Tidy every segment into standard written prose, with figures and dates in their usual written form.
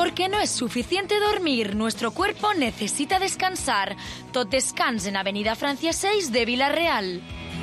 Porque no es suficiente dormir, nuestro cuerpo necesita descansar. Tot descans en Avenida Francia 6 de Vila-real.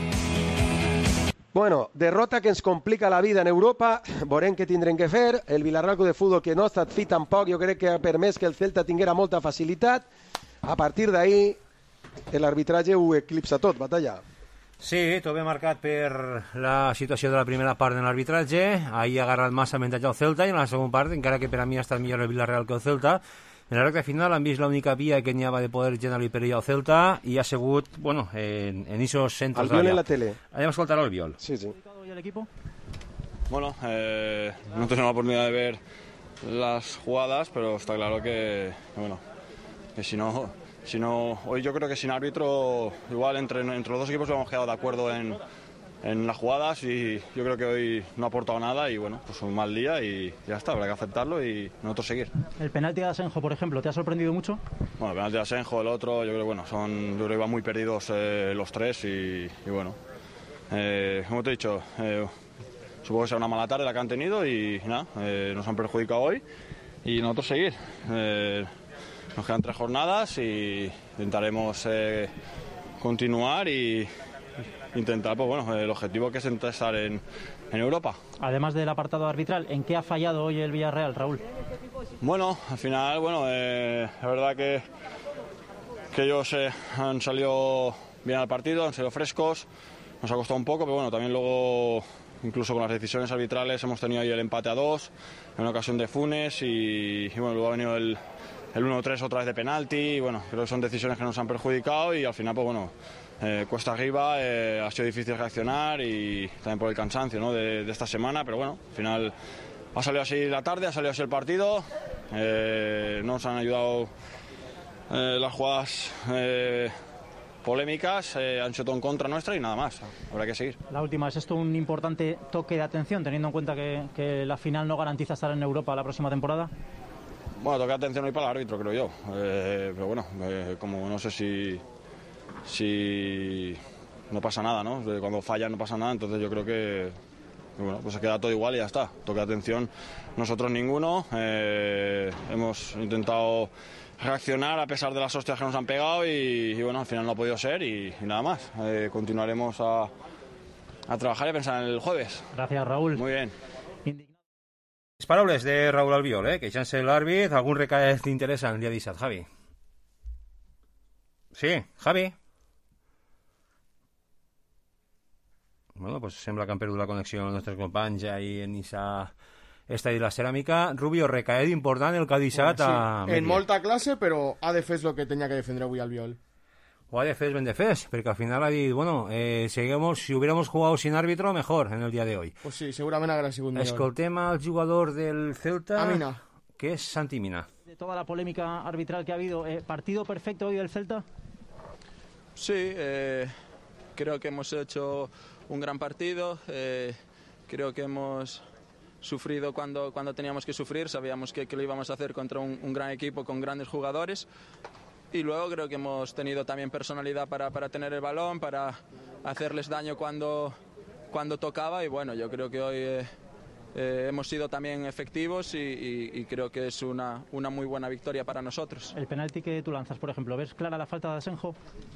Bueno, derrota que ens complica la vida en Europa, veurem què tindrem que fer. El Vila-real Club de Futbol, que no ha estat fi tampoc, jo crec que ha permès que el Celta tinguera molta facilitat. A partir d'ahí, l'arbitratge ho eclipsa tot, Batalla. Sí, tot ben marcat per la situació de la primera part de l'arbitratge. Ahir ha agarrat massa avantatge al Celta i en la segona part, encara que per a mi ha estat millor el Vila-real que el Celta, en la recta final han vist l'única via que n'hi havia de poder generar-li perill al Celta i ha sigut, bueno, en esos centros Albiol d'àrea. en la tele. Anem a escoltar al Albiol. Sí, sí. ¿El equipo? Bueno, no tenemos la oportunidad de ver las jugadas, pero está claro que bueno, que si no, hoy yo creo que sin árbitro, igual entre los dos equipos hemos quedado de acuerdo en las jugadas y yo creo que hoy no ha aportado nada y bueno, pues un mal día y ya está, habrá que aceptarlo y nosotros seguir. El penalti de Asenjo, por ejemplo, ¿te ha sorprendido mucho? Bueno, el penalti de Asenjo, el otro, yo creo que bueno, yo creo que iban muy perdidos los tres y bueno, como te he dicho, supongo que será una mala tarde la que han tenido y nada, nos han perjudicado hoy y nosotros seguir. Nos quedan 3 jornadas y intentaremos continuar y intentar, pues bueno, el objetivo que es estar en Europa. Además del apartado arbitral, ¿en qué ha fallado hoy el Villarreal, Raúl? Bueno, al final, bueno, es verdad que ellos han salido bien al partido, han salido frescos, nos ha costado un poco, pero bueno, también luego, incluso con las decisiones arbitrales, hemos tenido ahí el empate a 2, en una ocasión de Funes y bueno, luego ha venido el 1-3 otra vez de penalti y bueno, creo que son decisiones que nos han perjudicado y al final, pues bueno, cuesta arriba, ha sido difícil reaccionar y también por el cansancio, ¿no?, de esta semana, pero bueno, al final ha salido así la tarde, ha salido así el partido, no nos han ayudado las jugadas polémicas, han sido todo en contra nuestra y nada más, habrá que seguir. La última, ¿es esto un importante toque de atención, teniendo en cuenta que la final no garantiza estar en Europa la próxima temporada? Bueno, toca atención hoy para el árbitro, creo yo. Pero bueno, como no sé si no pasa nada, ¿no? Cuando falla no pasa nada, entonces yo creo que bueno, pues se queda todo igual y ya está. Toca atención nosotros ninguno. Hemos intentado reaccionar a pesar de las hostias que nos han pegado y bueno, al final no ha podido ser y nada más. Continuaremos a trabajar y a pensar en el jueves. Gracias, Raúl. Muy bien. Les paraules de Raúl Albiol, queixant-se l'àrbit. Algun recàs t'interessa el dia 17, Javi? Sí, Javi? Bueno, pues sembla que han perdut la connexió amb els nostres companys ahí en Estadi de la Ceràmica. Rubio, recaed important el que ha deixat a Mèdia. En molta classe, però ha defès el que tenia que defendre avui Albiol. O ha defès ben defès, perquè al final ha dit, bueno, si hubiéramos jugado sin árbitro, mejor en el día de hoy. Pues sí, segurament haurà sigut millor. Escoltem al jugador del Celta, Mina, que es Santi Mina. De toda la polémica arbitral que ha habido, ¿partido perfecto hoy del Celta? Sí, creo que hemos hecho un gran partido, creo que hemos sufrido cuando teníamos que sufrir, sabíamos que lo íbamos a hacer contra un gran equipo con grandes jugadores. Y luego creo que hemos tenido también personalidad para tener el balón, para hacerles daño cuando tocaba y bueno, yo creo que hoy hemos sido también efectivos y creo que es una muy buena victoria para nosotros. El penalti que tú lanzas, por ejemplo, ¿ves clara la falta de Asenjo?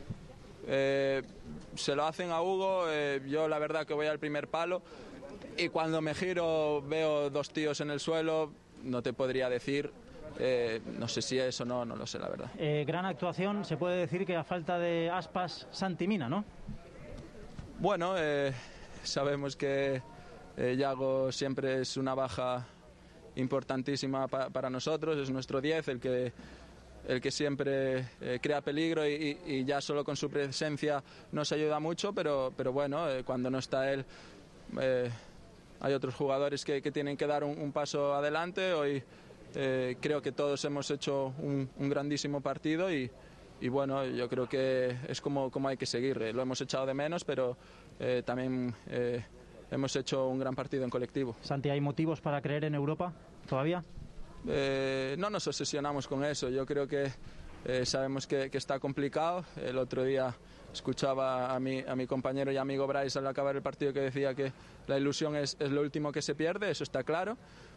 Se lo hacen a Hugo, yo la verdad que voy al primer palo y cuando me giro veo 2 tíos en el suelo, no te podría decir. No sé si es o no lo sé, la verdad. Gran actuación, se puede decir que a falta de Aspas, Santi Mina, ¿no? Bueno, sabemos que Yago siempre es una baja importantísima para nosotros, es nuestro 10, el que siempre crea peligro y ya solo con su presencia nos ayuda mucho, pero bueno, cuando no está él hay otros jugadores que tienen que dar un paso adelante. Hoy creo que todos hemos hecho un grandísimo partido y bueno, yo creo que es como hay que seguir. Lo hemos echado de menos, pero también hemos hecho un gran partido en colectivo. Santi, ¿hay motivos para creer en Europa todavía? No nos obsesionamos con eso. Yo creo que sabemos que está complicado. El otro día escuchaba a mi compañero y amigo Bryce al acabar el partido que decía que la ilusión es lo último que se pierde, eso está claro.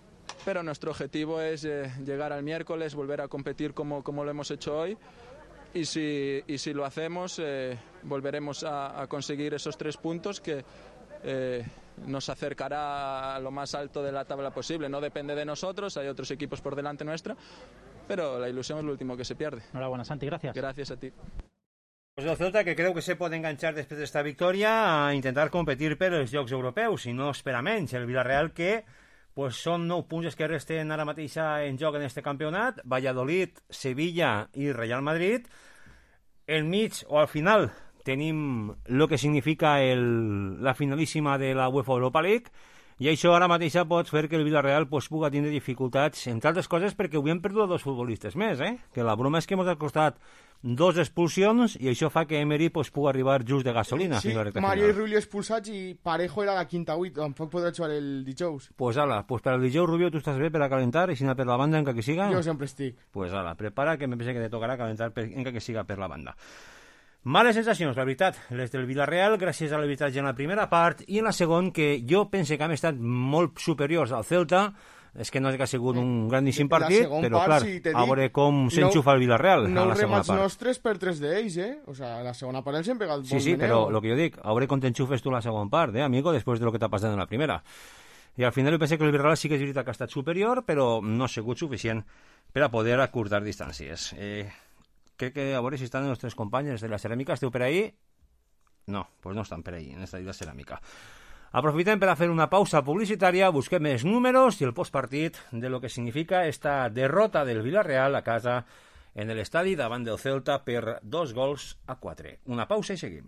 pero nuestro objetivo es llegar al miércoles, volver a competir como lo hemos hecho hoy, y si lo hacemos volveremos a conseguir esos 3 puntos que nos acercará a lo más alto de la tabla posible. No depende de nosotros, hay otros equipos por delante nuestra, pero la ilusión es lo último que se pierde. Enhorabuena, Santi, gracias. Gracias a ti. Pues el Celta, que creu que se pot enganxar després d'esta victòria a intentar competir per els Jocs Europeus, i no espera menys. El Villarreal, que pues, són 9 punts que resten ara mateix en joc en este campionat. Valladolid, Sevilla i Real Madrid. Enmig, o al final, tenim el que significa la finalíssima de la UEFA Europa League, i això ara mateix pot fer que el Villarreal pues, pugui tindre dificultats, entre altres coses perquè avui hem perdut 2 futbolistes més, que la broma és que ens ha costat 2 expulsions i això fa que Emery pues, pugui arribar just de gasolina. Sí, Mario i Rubio expulsats i Parejo era la quinta avui, tampoc podrà jugar el dijous. Pues ala, pues per el dijous, Rubio, tu estàs bé per a calentar i si no per la banda encara que siga? Jo sempre estic. Pues ala, prepara que me pense que te tocarà calentar encara que siga per la banda. Males sensacions, la veritat, les del Villarreal, gràcies a l'arbitratge en la primera part, i en la segona, que jo pense que han estat molt superiors al Celta. És que no és que ha sigut un grandíssim partit, però clar, a veure com s'enxufa el Villarreal. 9 remats nostres per 3 d'ells, O sea, la segona part els hem pegat Sí, sí, però el que jo dic, a veure com t'enxufes tu la segona part, amigo, després de lo que t'ha passat en la primera. I al final jo penso que el Villarreal sí que és veritat que ha estat superior, però no ha sigut suficient per a poder acurtar distàncies. Crec que a veure si estan els 3 companys de la ceràmica. Esteu per ahí? No, pues no estan per ahí, en esta de la ceràmica. Aprofitem per a fer una pausa publicitària, busquem els números i el postpartit de lo que significa esta derrota del Villarreal a casa en l'estadi davant del Celta per 2-4. Una pausa i seguim.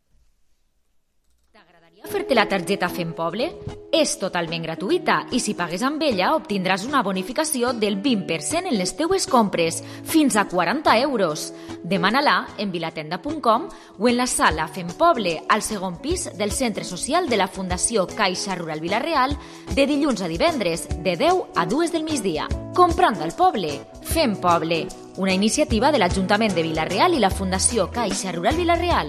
Fer-te la targeta Fem Poble és totalment gratuïta i si pagues amb ella obtindràs una bonificació del 20% en les teues compres, fins a 40 euros. Demana-la en vilatenda.com o en la sala Fem Poble, al segon pis del Centre Social de la Fundació Caixa Rural Vilareal, de dilluns a divendres, de 10 a 2 del migdia. Comprant al poble, Fem Poble, una iniciativa de l'Ajuntament de Vilareal i la Fundació Caixa Rural Vilareal.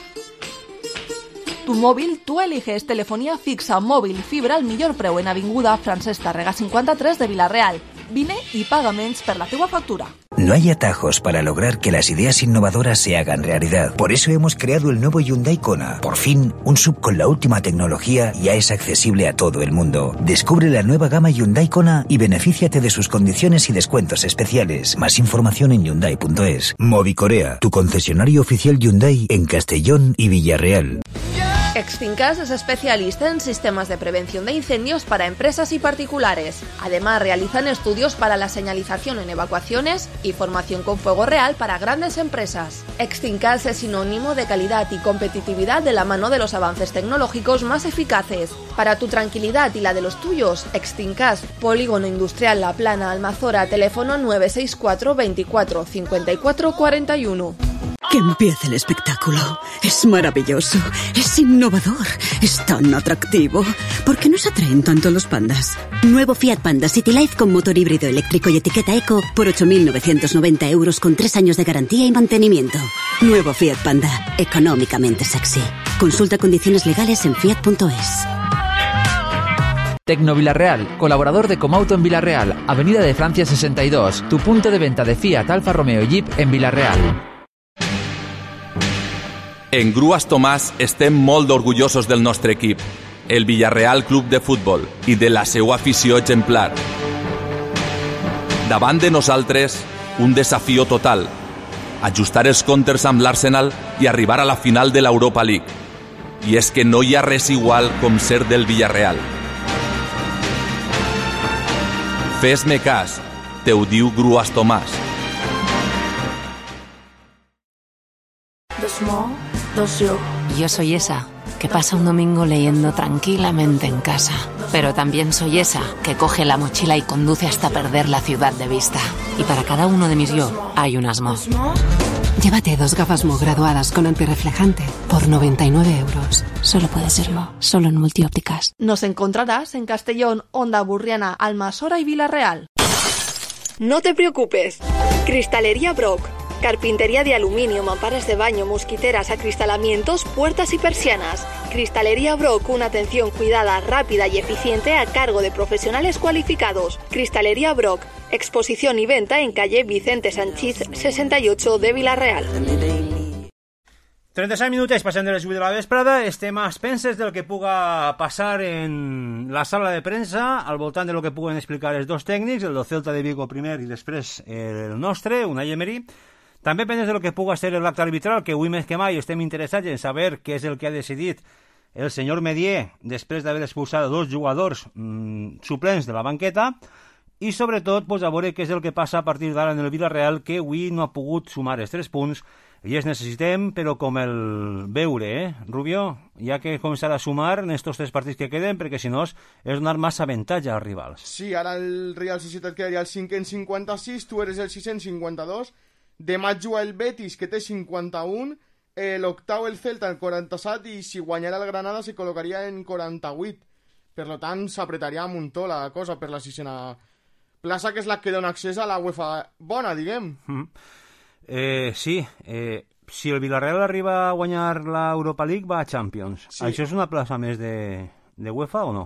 Tu móvil, tú eliges telefonía fixa, móvil, fibra al millor preu en Avinguda Francesc Tàrrega 53 de Vilareal. Vine y paga menys per la teua factura. No hay atajos para lograr que las ideas innovadoras se hagan realidad. Por eso hemos creado el nuevo Hyundai Kona. Por fin, un SUV con la última tecnología ya es accesible a todo el mundo. Descubre la nueva gama Hyundai Kona y benefíciate de sus condiciones y descuentos especiales. Más información en Hyundai.es. Movicorea, tu concesionario oficial Hyundai en Castellón y Villarreal. Extincas es especialista en sistemas de prevención de incendios para empresas y particulares. Además, realizan estudios para la señalización en evacuaciones y formación con fuego real para grandes empresas. Extincas es sinónimo de calidad y competitividad de la mano de los avances tecnológicos más eficaces. Para tu tranquilidad y la de los tuyos, Extincas, Polígono Industrial La Plana, Almazora, teléfono 964 24 54 41. Que empiece el espectáculo. Es maravilloso, es innovador, es tan atractivo. ¿Por qué nos atraen tanto los pandas? Nuevo Fiat Panda City Life con motor híbrido eléctrico y etiqueta eco por 8.990 euros con 3 años de garantía y mantenimiento. Nuevo Fiat Panda, económicamente sexy. Consulta condiciones legales en fiat.es. Tecno Villarreal, colaborador de Comauto en Villarreal, Avenida de Francia 62, tu punto de venta de Fiat, Alfa Romeo y Jeep en Villarreal. En Grues Tomàs estem molt orgullosos del nostre equip, el Villarreal Club de Futbol, i de la seva afició exemplar. Davant de nosaltres, un desafió total, ajustar els comptes amb l'Arsenal i arribar a la final de l'Europa League. I és que no hi ha res igual com ser del Villarreal. Fes-me cas, te ho diu Grues Tomàs. Yo soy esa que pasa un domingo leyendo tranquilamente en casa, pero también soy esa que coge la mochila y conduce hasta perder la ciudad de vista. Y para cada uno de mis yo hay unas Mo. Llévate 2 gafas Mo graduadas con antirreflejante por 99 euros. Solo puede ser Mo, solo en Multiópticas. Nos encontrarás en Castellón, Onda Burriana, Almasora y Vilareal. No te preocupes. Cristalería Brock. Carpintería de aluminio, mamparas de baño, mosquiteras, acristalamientos, puertas y persianas. Cristalería Brock, una atención cuidada, rápida y eficiente a cargo de profesionales cualificados. Cristalería Brock, exposición y venta en calle Vicente Sanchís 68 de Vila-real. 36 minutets passem de les 8 de la vesprada, estem a expenses del que puga passar en la sala de premsa, al voltant de lo que puguen explicar els dos tècnics, el del Celta de Vigo primer i després el nostre, Unai Emery. També pendents de lo que puga ser l'acte arbitral, que avui més que mai estem interessats en saber què és el que ha decidit el senyor Medier després d'haver expulsat dos jugadors suplents de la banqueta, i sobretot a veure què és el que passa a partir d'ara en el Villarreal, que avui no ha pogut sumar els 3 punts, i els necessitem, però com el veure, Rubio? Hi ha que començar a sumar en estos 3 partits que queden, perquè si no és donar massa avantatge als rivals. Sí, ara el Real Societat quedaria el 5 en 56, tu eres el 6 en 52, demà juga el Betis, que té 51, l'octau el Celta en 47, i si guanyara el Granada se col·locaria en 48. Per tant, s'apretaria un muntó la cosa per la 6a plaça, que és la que dona accés a la UEFA bona, diguem. Sí, si el Villarreal arriba a guanyar l'Europa League va a Champions. Sí. Això és una plaça més de UEFA o no?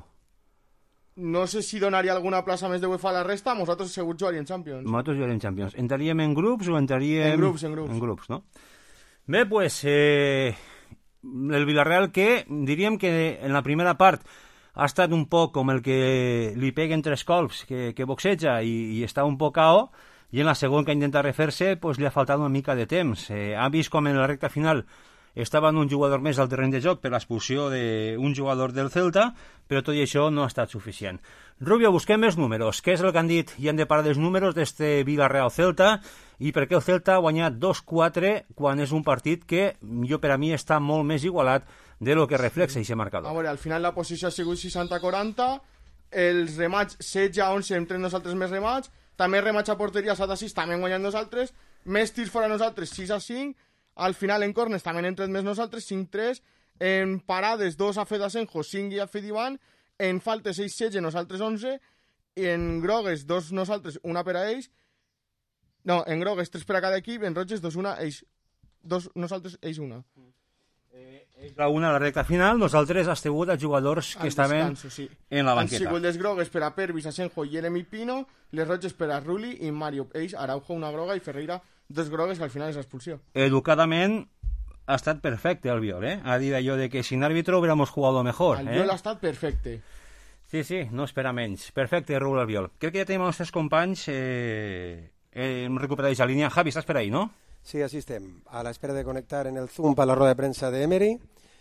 No sé si donaria alguna plaça més de UEFA a la resta, nosaltres segur jugaríem Champions. Nosaltres jugaríem Champions. Entraríem en grups o entraríem... En grups, no? Bé, pues, el Villarreal que diríem que en la primera part ha estat un poc com el que li peguen 3 colps, que boxeja i està un poc cao, i en la segona que intenta refer-se pues, li ha faltat una mica de temps. Ha vist com en la recta final estava un jugador més al terreny de joc per l'expulsió d'un jugador del Celta, però tot i això no ha estat suficient. Rubio, busquem els números. Què és el que han dit i han de parar dels números d'este Villarreal-Celta i per què el Celta ha guanyat 2-4 quan és un partit que jo per a mi està molt més igualat de lo que reflexa aquest marcador. A veure, al final la posició ha sigut 60-40, els remats 16-11 hem tret nosaltres més remats, també remats a porteria 7-6, també hem guanyat nosaltres, més tirs fora nosaltres 6-5, al final en corners també hem tret més nosaltres 5-3, en parades 2 a fet Asenjo, 5 i a fet Ivan, en faltes 6-16 nosaltres 11, i en grogues 2 nosaltres, una per a ells, no, en grogues 3 per a cada equip, en roges 2-1, ells 2 nosaltres, ells 1. La una a la recta final, nosaltres has tingut els jugadors que estaven en la banqueta. Han sigut les grogues per a Pervis, Asenjo, Jeremy Pino, les roges per a Rulli i Mario. Ells, Araujo una groga i Ferreira 2 grogues, que al final és expulsió. Educadament ha estat perfecte el Viol, Ha dit allò de que sin árbitro hubiéramos jugado mejor. El Viol ha estat perfecte. Sí, no espera menys. Perfecte, Raúl Albiol. Crec que ja tenim els nostres companys hem recuperat aquesta línia. Javi, estàs per ahí, no? Sí, así estem, a la espera de conectar en el Zoom para la rueda de prensa de Emery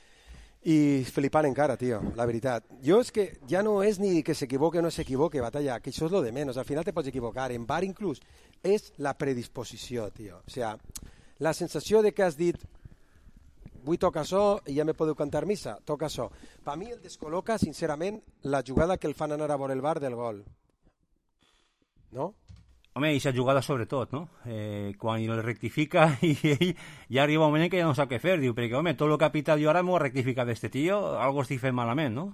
i flipant encara, tio, la veritat. Jo és que ja no és ni que s'equivoque o no s'equivoque, Batalla, que això és lo de menys, al final te pots equivocar, en bar inclús, és la predisposició, tio. O sea, la sensació de que has dit avui toca això i ja me podeu cantar missa, toca això. Per mi el descol·loca, sincerament, la jugada que el fan anar a veure el bar del gol. No? Home, i s'ha jugat sobretot, no? Quan el rectifica i ell ja arriba un moment que ja no sap què fer. Diu, perquè, home, tot el que ha pitat jo ara m'ho ha rectificat d'este tio, algo estic fent malament, no?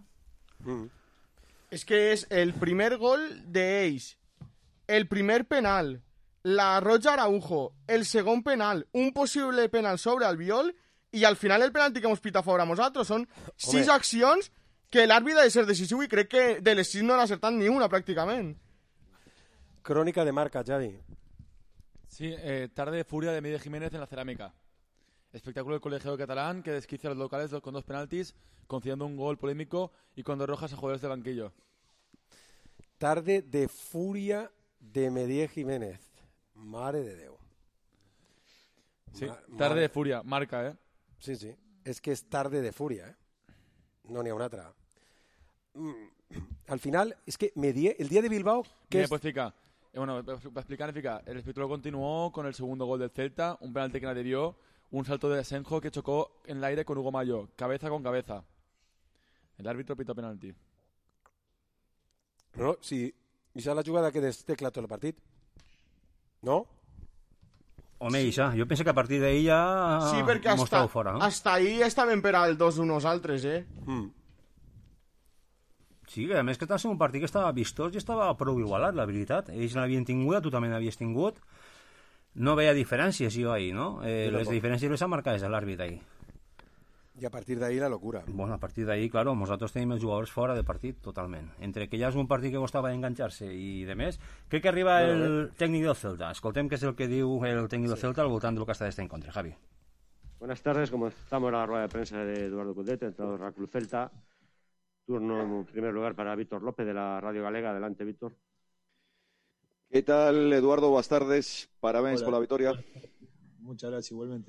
És que és el primer gol d'ells, el primer penal, la roja Araujo, el segon penal, un possible penal sobre Albiol i al final el penalti que hemos pitat fora a nosaltres. Són 6 accions que l'àrbitre ha de ser decisiu i crec que de les 6 no n'ha acertat ni una, pràcticament. Crónica de marca, Xavi. Sí, tarde de furia de Miguel Jiménez en la cerámica. Espectáculo del colegiado catalán que desquicia a los locales con 2 penaltis, concediendo un gol polémico y con 2 rojas a jugadores de banquillo. Tarde de furia de Miguel Jiménez. Mare de Déu. Sí, tarde de furia, marca, Sí, és que és tarde de furia, No n'hi ha una altra. Al final, es que el día de Bilbao... Pues explica. Bueno, para explicar, el espectáculo continuó con el segundo gol del Celta, un penalti que nadie vio, un salto de Asenjo que chocó en el aire con Hugo Mayo, cabeza con cabeza. El árbitro pitó penalti. No, sí, esa es la jugada que destecla tot el partit. No? Home, Isa, jo penso que a partir d'ahir ja sí, perquè estava fora, no? Hasta ahí estaven per al 2-1 nosaltres, Sí, que a més que estava sent un partit que estava vistós i estava prou igualat, la veritat. Ells l'havien tingut, tu també n'havies tingut. No veia diferències jo ahir, no? Les diferències les ha marcades a l'àrbit ahir. I a partir d'ahir la locura. Bueno, a partir d'ahir, claro, nosaltres tenim els jugadors fora de partit, totalment. Entre que ja és un partit que costava enganxar-se i de més, crec que arriba el tècnic del Celta. Escoltem què és el que diu el tècnic del Celta al voltant del que està d'este encontre. Javi. Buenas tardes, como estamos en la rueda de prensa de Eduardo Cudete, entrenador del Club Celta. Turno en primer lugar para Víctor López de la Radio Galega. Adelante, Víctor. ¿Qué tal, Eduardo? Buenas tardes. Parabéns por la victoria. Muchas gracias, igualmente.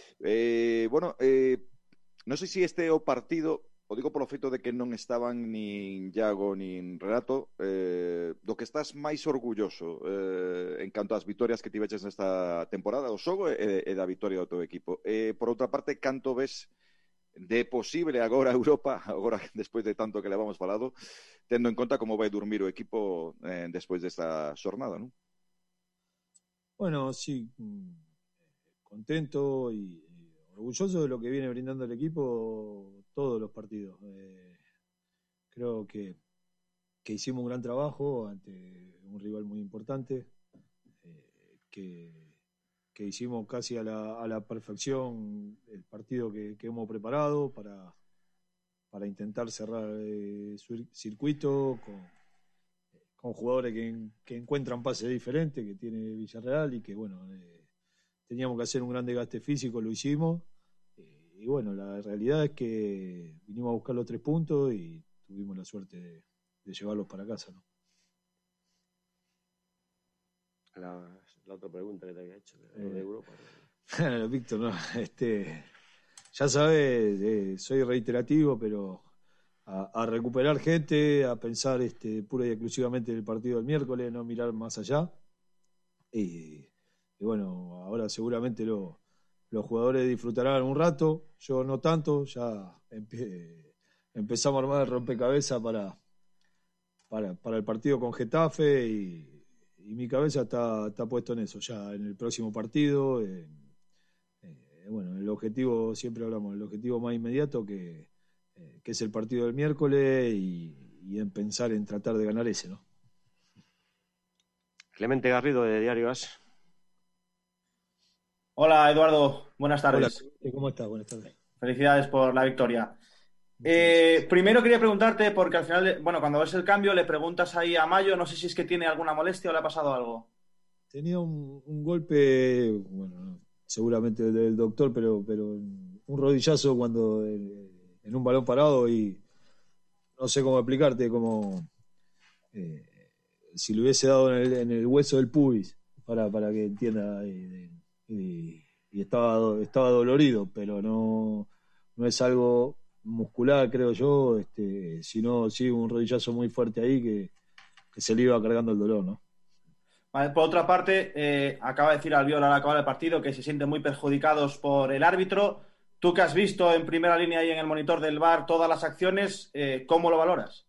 Non sei se este é o partido, o digo polo feito de que non estaban nin Iago nin Renato, do que estás máis orgulloso en canto ás vitorias que tiveches nesta temporada, o xogo e da victoria do teu equipo. Por outra parte, canto ves de posible agora Europa, agora despois de tanto que le vamos falado, tendo en conta como vai dormir o equipo despois desta xornada, non? Bueno, sí, contento y orgulloso de lo que viene brindando el equipo todos los partidos. Creo que hicimos un gran trabajo ante un rival muy importante, que hicimos casi a la perfección el partido que hemos preparado para intentar cerrar su circuito con jugadores que encuentran pases diferentes, que tiene Villarreal y que bueno... Teníamos que hacer un gran desgaste físico, lo hicimos. Y bueno, la realidad es que vinimos a buscar los 3 puntos y tuvimos la suerte de llevarlos para casa, ¿no? La otra pregunta que te había hecho, de Europa. Víctor, no, ya sabes, soy reiterativo, pero a recuperar gente, a pensar pura y exclusivamente en el partido del miércoles, no mirar más allá. Y bueno, ahora seguramente los jugadores disfrutarán un rato, yo no tanto, ya empezamos a armar el rompecabezas para el partido con Getafe y mi cabeza está puesto en eso, ya en el próximo partido. Bueno, el objetivo, siempre hablamos, el objetivo más inmediato que es el partido del miércoles y en pensar en tratar de ganar ese, ¿no? Clemente Garrido de Diario As. Hola, Eduardo. Buenas tardes. Hola, ¿cómo estás? Buenas tardes. Felicidades por la victoria. Primero quería preguntarte, porque al final, cuando ves el cambio le preguntas ahí a Mayo, no sé si es que tiene alguna molestia o le ha pasado algo. Tenía un golpe, bueno, seguramente del doctor, pero un rodillazo cuando en un balón parado y no sé cómo explicarte, como si le hubiese dado en el hueso del pubis, para que entienda. Y estaba dolorido, pero no es algo muscular, creo yo, sino sí un rodillazo muy fuerte ahí que se le iba cargando el dolor, ¿no? Vale, por otra parte, acaba de decir Albiol al acabar el partido que se sienten muy perjudicados por el árbitro. Tú que has visto en primera línea ahí en el monitor del VAR todas las acciones, ¿cómo lo valoras?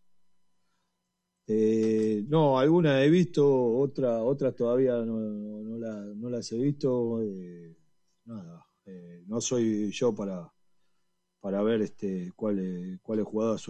No, algunas he visto, otras todavía no las he visto. Nada, no soy yo para ver cuáles jugadas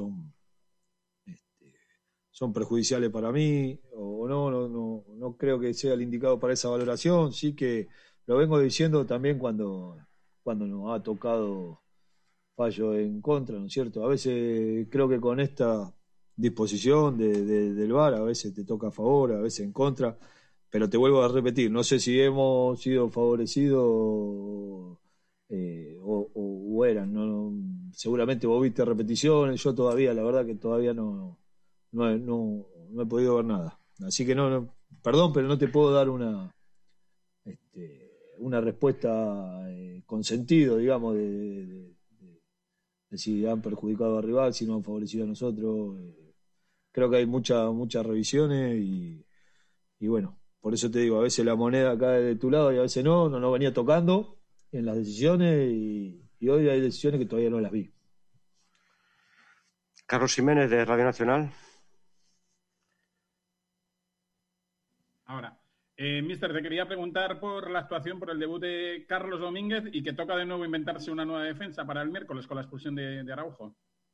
son perjudiciales para mí o no creo que sea el indicado para esa valoración. Sí que lo vengo diciendo también cuando nos ha tocado fallo en contra, ¿no es cierto? A veces creo que con esta disposición del VAR, a veces te toca a favor, a veces en contra, pero te vuelvo a repetir, no sé si hemos sido favorecidos o eran, no, seguramente vos viste repeticiones, yo todavía, la verdad que todavía no he podido ver nada, así que perdón, pero no te puedo dar una respuesta con sentido, digamos, de si han perjudicado al rival, si no han favorecido a nosotros. Creo que hay muchas revisiones y bueno, por eso te digo, a veces la moneda cae de tu lado y a veces no venía tocando en las decisiones y hoy hay decisiones que todavía no las vi. Carlos Jiménez de Radio Nacional. Ahora, Mister, te quería preguntar por la actuación, por el debut de Carlos Domínguez y que toca de nuevo inventarse una nueva defensa para el miércoles con la expulsión de Araujo.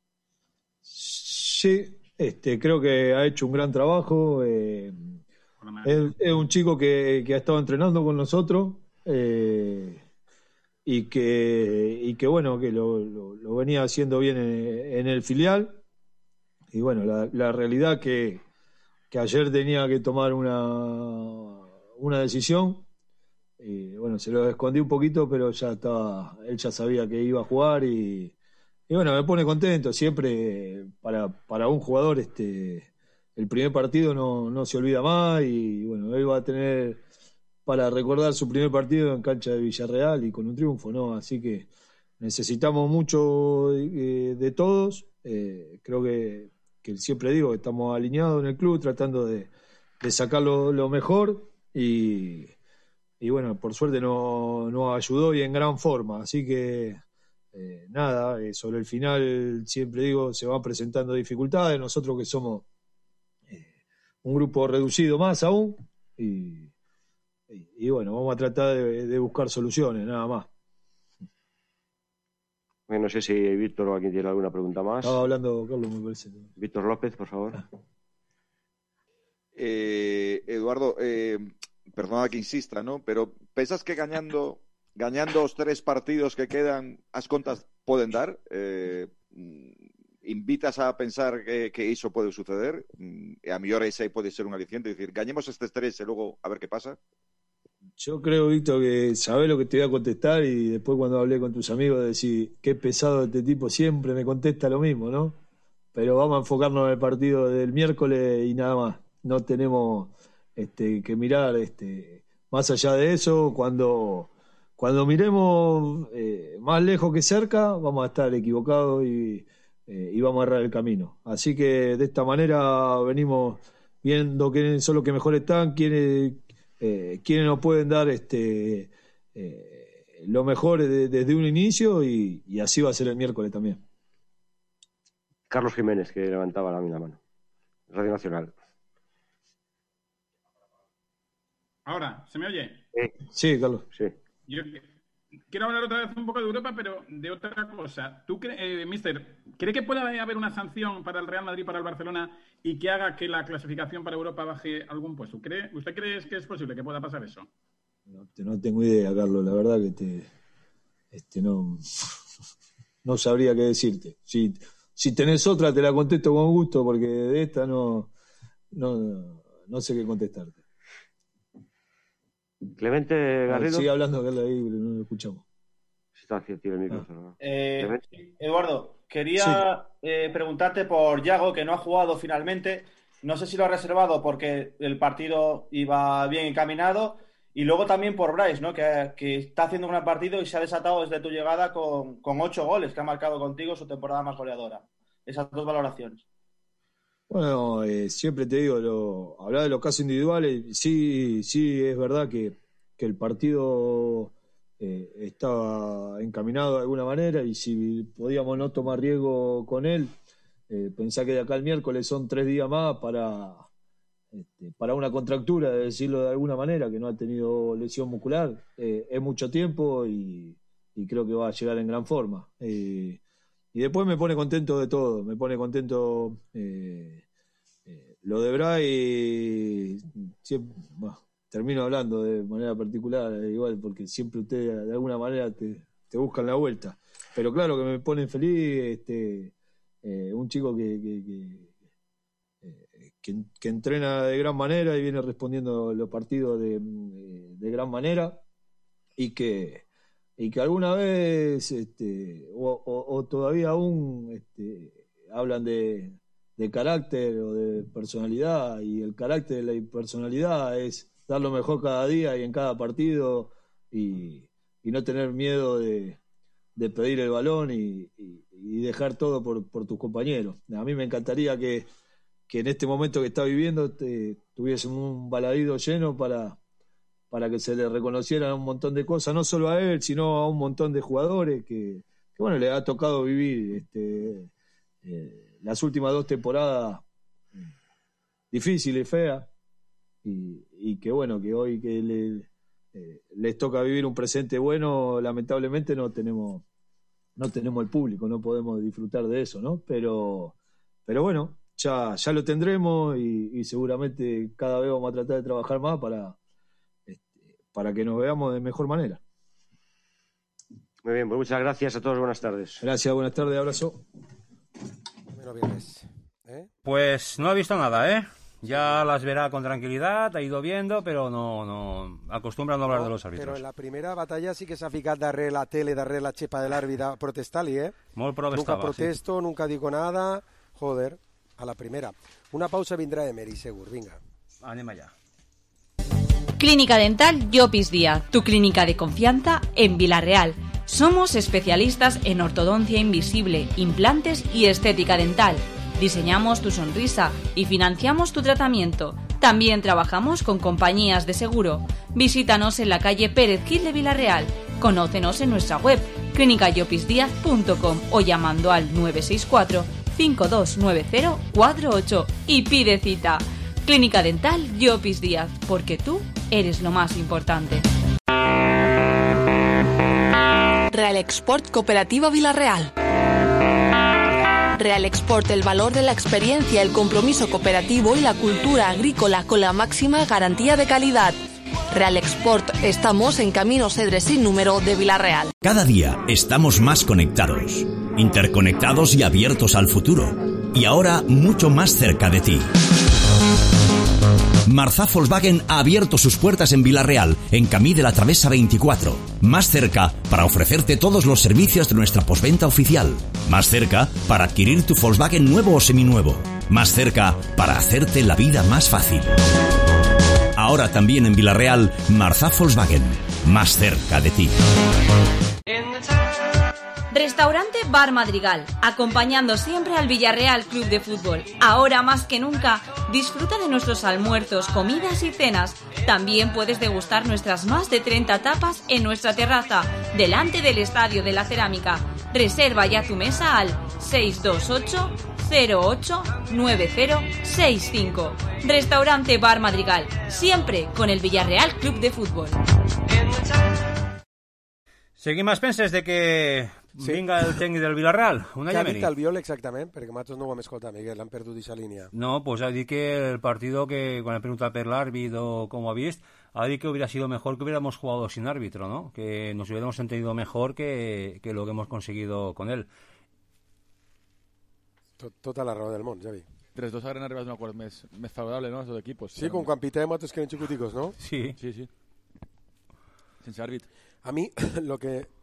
Sí, creo que ha hecho un gran trabajo. Es un chico que ha estado entrenando con nosotros. y que bueno, que lo venía haciendo bien en el filial. Y bueno, la realidad que ayer tenía que tomar una decisión. Y bueno, se lo escondí un poquito, pero él ya sabía que iba a jugar y bueno, me pone contento. Siempre para un jugador el primer partido no se olvida más, y bueno, él va a tener para recordar su primer partido en cancha de Villarreal y con un triunfo, ¿no? Así que necesitamos mucho de todos. Creo que siempre digo que estamos alineados en el club tratando de sacar lo mejor, y bueno, por suerte nos ayudó y en gran forma. Así que nada, sobre el final siempre digo, se van presentando dificultades, nosotros que somos un grupo reducido más aún, y bueno, vamos a tratar de buscar soluciones, nada más. Bueno, no sé si Víctor o alguien tiene alguna pregunta más. Estaba hablando Carlos, me parece. Víctor López, por favor. Eduardo, perdona que insista, ¿no? Pero ¿pensas que gañando os 3 partidos que quedan, as contas poden dar? Invitas a pensar que iso pode suceder? E a mellor ese pode ser un aliciente, dicir, gañemos estes 3 e logo a ver que pasa. Yo creo, Víctor, que sabés lo que te voy a contestar, y después cuando hablé con tus amigos decís, qué pesado este tipo, siempre me contesta lo mismo, ¿no? Pero vamos a enfocarnos en el partido del miércoles y nada más. No tenemos que mirar más allá de eso. Cuando miremos más lejos que cerca, vamos a estar equivocados y vamos a errar el camino. Así que de esta manera venimos viendo quiénes son los que mejor están, quiénes nos pueden dar lo mejor desde un inicio, y así va a ser el miércoles también. Carlos Jiménez, que levantaba la mano. Radio Nacional. Ahora, ¿se me oye? Sí, Carlos. Sí. Yo quiero hablar otra vez un poco de Europa, pero de otra cosa. ¿Tú, mister, cree que puede haber una sanción para el Real Madrid, para el Barcelona, y que haga que la clasificación para Europa baje algún puesto? ¿Usted cree que es posible que pueda pasar eso? No tengo idea, Carlos. La verdad que no sabría qué decirte. Si tenés otra, te la contesto con gusto, porque de esta no sé qué contestarte. Clemente Garrido. Sigue hablando, Carlos, ahí, pero no lo escuchamos. Tiene el micrófono. Eduardo, quería preguntarte por Yago, que no ha jugado finalmente. No sé si lo ha reservado porque el partido iba bien encaminado, y luego también por Bryce, ¿no? que está haciendo un gran partido y se ha desatado desde tu llegada con 8 goles, que ha marcado contigo su temporada más goleadora. Esas 2 valoraciones. Bueno, siempre te digo, hablar de los casos individuales, sí es verdad que el partido estaba encaminado de alguna manera, y si podíamos no tomar riesgo con él, pensá que de acá al miércoles son 3 días más para una contractura, de decirlo de alguna manera, que no ha tenido lesión muscular. Es mucho tiempo y creo que va a llegar en gran forma. Y después me pone contento de todo, me pone contento lo de Bray. Termino hablando de manera particular, igual, porque siempre ustedes de alguna manera te buscan la vuelta. Pero claro que me pone feliz un chico que entrena de gran manera y viene respondiendo los partidos de gran manera, y que alguna vez o todavía aún hablan de carácter o de personalidad, y el carácter de la personalidad es dar lo mejor cada día y en cada partido, y no tener miedo de pedir el balón y dejar todo por tus compañeros. A mí me encantaría que en este momento que está viviendo tuviesen un balaído lleno para que se le reconocieran un montón de cosas, no solo a él, sino a un montón de jugadores que bueno, le ha tocado vivir las últimas 2 temporadas difíciles, feas, y que bueno, que hoy que les toca vivir un presente bueno, lamentablemente no tenemos el público, no podemos disfrutar de eso, ¿no? Pero bueno, ya lo tendremos, y seguramente cada vez vamos a tratar de trabajar más para que nos veamos de mejor manera. Muy bien, pues muchas gracias a todos, buenas tardes. Gracias, buenas tardes, abrazo. Pues no ha visto nada, ¿eh? Ya las verá con tranquilidad, ha ido viendo, pero no acostumbra a no hablar de los árbitros. Però en la primera batalla sí que s'ha ficat darrere la tele, darrere la xepa de l'àrbitre a protestar-li, eh? Molt prou Nunca estava, protesto, nunca digo nada. Joder, a la primera. Una pausa vindrà Emery, segur, vinga. Anem allà. Clínica Dental Llopis Díaz, tu clínica de confianza en Vila-real. Somos especialistas en ortodoncia invisible, implantes y estética dental. Diseñamos tu sonrisa y financiamos tu tratamiento. También trabajamos con compañías de seguro. Visítanos en la calle Pérez Gil de Vila-real. Conócenos en nuestra web clinicayopisdiaz.com o llamando al 964-529048 y pide cita. Clínica Dental Llopis Díaz, porque tú eres lo más importante. Real Export Cooperativa Vila-real. Real Export, el valor de la experiencia, el compromiso cooperativo y la cultura agrícola con la máxima garantía de calidad. Real Export, estamos en Camino Cedre sin número de Vila-real. Cada día estamos más conectados, interconectados y abiertos al futuro. Y ahora mucho más cerca de ti. Marzá Volkswagen ha abierto sus puertas en Vila-real, en Camí de la Travesa 24. Más cerca para ofrecerte todos los servicios de nuestra postventa oficial. Más cerca para adquirir tu Volkswagen nuevo o seminuevo. Más cerca para hacerte la vida más fácil. Ahora también en Vila-real, Marzá Volkswagen. Más cerca de ti. Restaurante Bar Madrigal, acompañando siempre al Villarreal Club de Fútbol. Ahora más que nunca, disfruta de nuestros almuerzos, comidas y cenas. También puedes degustar nuestras más de 30 tapas en nuestra terraza, delante del Estadio de la Cerámica. Reserva ya tu mesa al 628 08 9065. Restaurante Bar Madrigal, siempre con el Villarreal Club de Fútbol. Seguim a penses de que vinga el tècnic del Villarreal, Unai Què ha Emery. dit el Biol exactament? Perquè nosaltres no ho hem escoltat, Miguel, han perdut aquesta línia. No, pues ha dicho que el partido que, cuando le pregunta per árbitro cómo ha visto, ha dicho que hubiera sido mejor que hubiéramos jugado sin árbitro, ¿no? Que nos hubiéramos entendido mejor que lo que hemos conseguido con él. Tota la raó del món, Javi. 3-2 habrán arribat a un acord més favorable, no?, els dos equipos. Sí, com quan pitem altres que eren xicoticos, ¿no? Sí. Sí, sí. Sense àrbit. A mí lo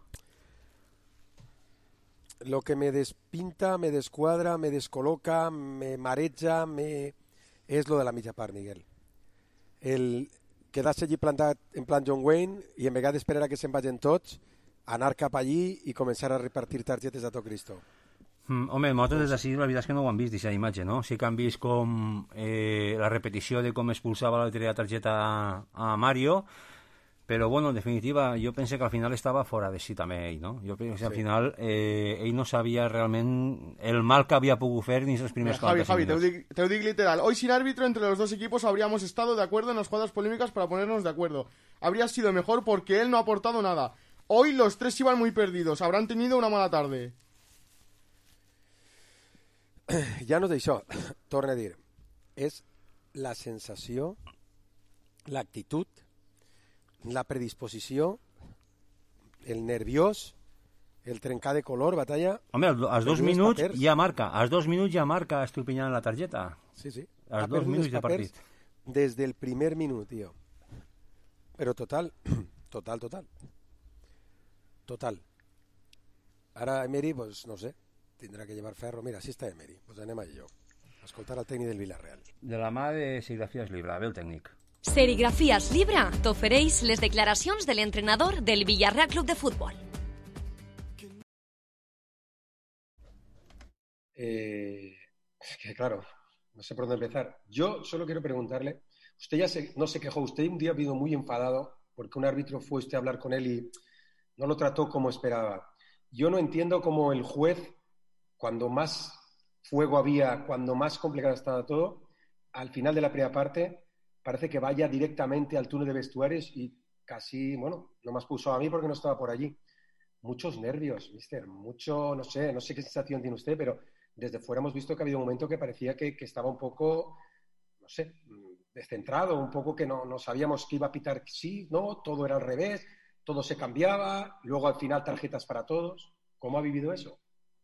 que me despinta, me descuadra, me descoloca, me mareja, es lo de la mitja part, Miguel. El quedar-se allí plantat en plan John Wayne i en vegades esperar a que se'n vagin tots, anar cap allí i començar a repartir targetes a tot Cristo. Home, nosaltres des d'ací la veritat és que no ho han vist, aquesta imatge, no? Sí que han vist com la repetició de com expulsava la targeta a Mario, però, bueno, en definitiva, jo penso que al final estava fora de si també ell, no? Jo penso que al final ell no sabia realment el mal que havia pogut fer ni els primers 40 Javi, minuts. te lo digo literal. Hoy sin árbitro entre los dos equipos habríamos estado de acuerdo en las jugadas polémicas para ponernos de acuerdo. Habría sido mejor porque él no ha aportado nada. Hoy los tres iban muy perdidos, habrán tenido una mala tarde. Ja no és això, torna a dir, és la sensació, l'actitud, la predisposició, el nerviós, el trencar de color, batalla... Home, als 2 minuts ja marca, als 2 minuts ja marca estupinyant la targeta. Sí, sí. Als 2 minuts de partit. Des del primer minut, tio. Però total. Ara Emery, pues no sé, tindrà que llevar ferro. Mira, així està Emery. Pues anem a ello. A escoltar el tècnic del Villarreal. De la mà de Serigrafías Libra, ve el tècnic. Serigrafías Libra t'ofereix les declaracions de l'entrenador del Villarreal Club de Fútbol. Que claro, no sé por dónde empezar. Yo solo quiero preguntarle, usted no se quejó, usted un día vino muy enfadado porque un árbitro fue usted a hablar con él y no lo trató como esperaba. Yo no entiendo cómo el juez, cuando más fuego había, cuando más complicado estaba todo, al final de la primera parte parece que vaya directamente al túnel de vestuarios y casi, bueno, no me expulsó a mí porque no estaba por allí. Muchos nervios, mister, no sé qué sensación tiene usted, pero desde fuera hemos visto que ha habido un momento que parecía que estaba un poco, no sé, descentrado, un poco que no sabíamos que iba a pitar sí, no, todo era al revés. todo se cambiaba, luego al final tarjetas para todos. ¿Cómo ha vivido eso?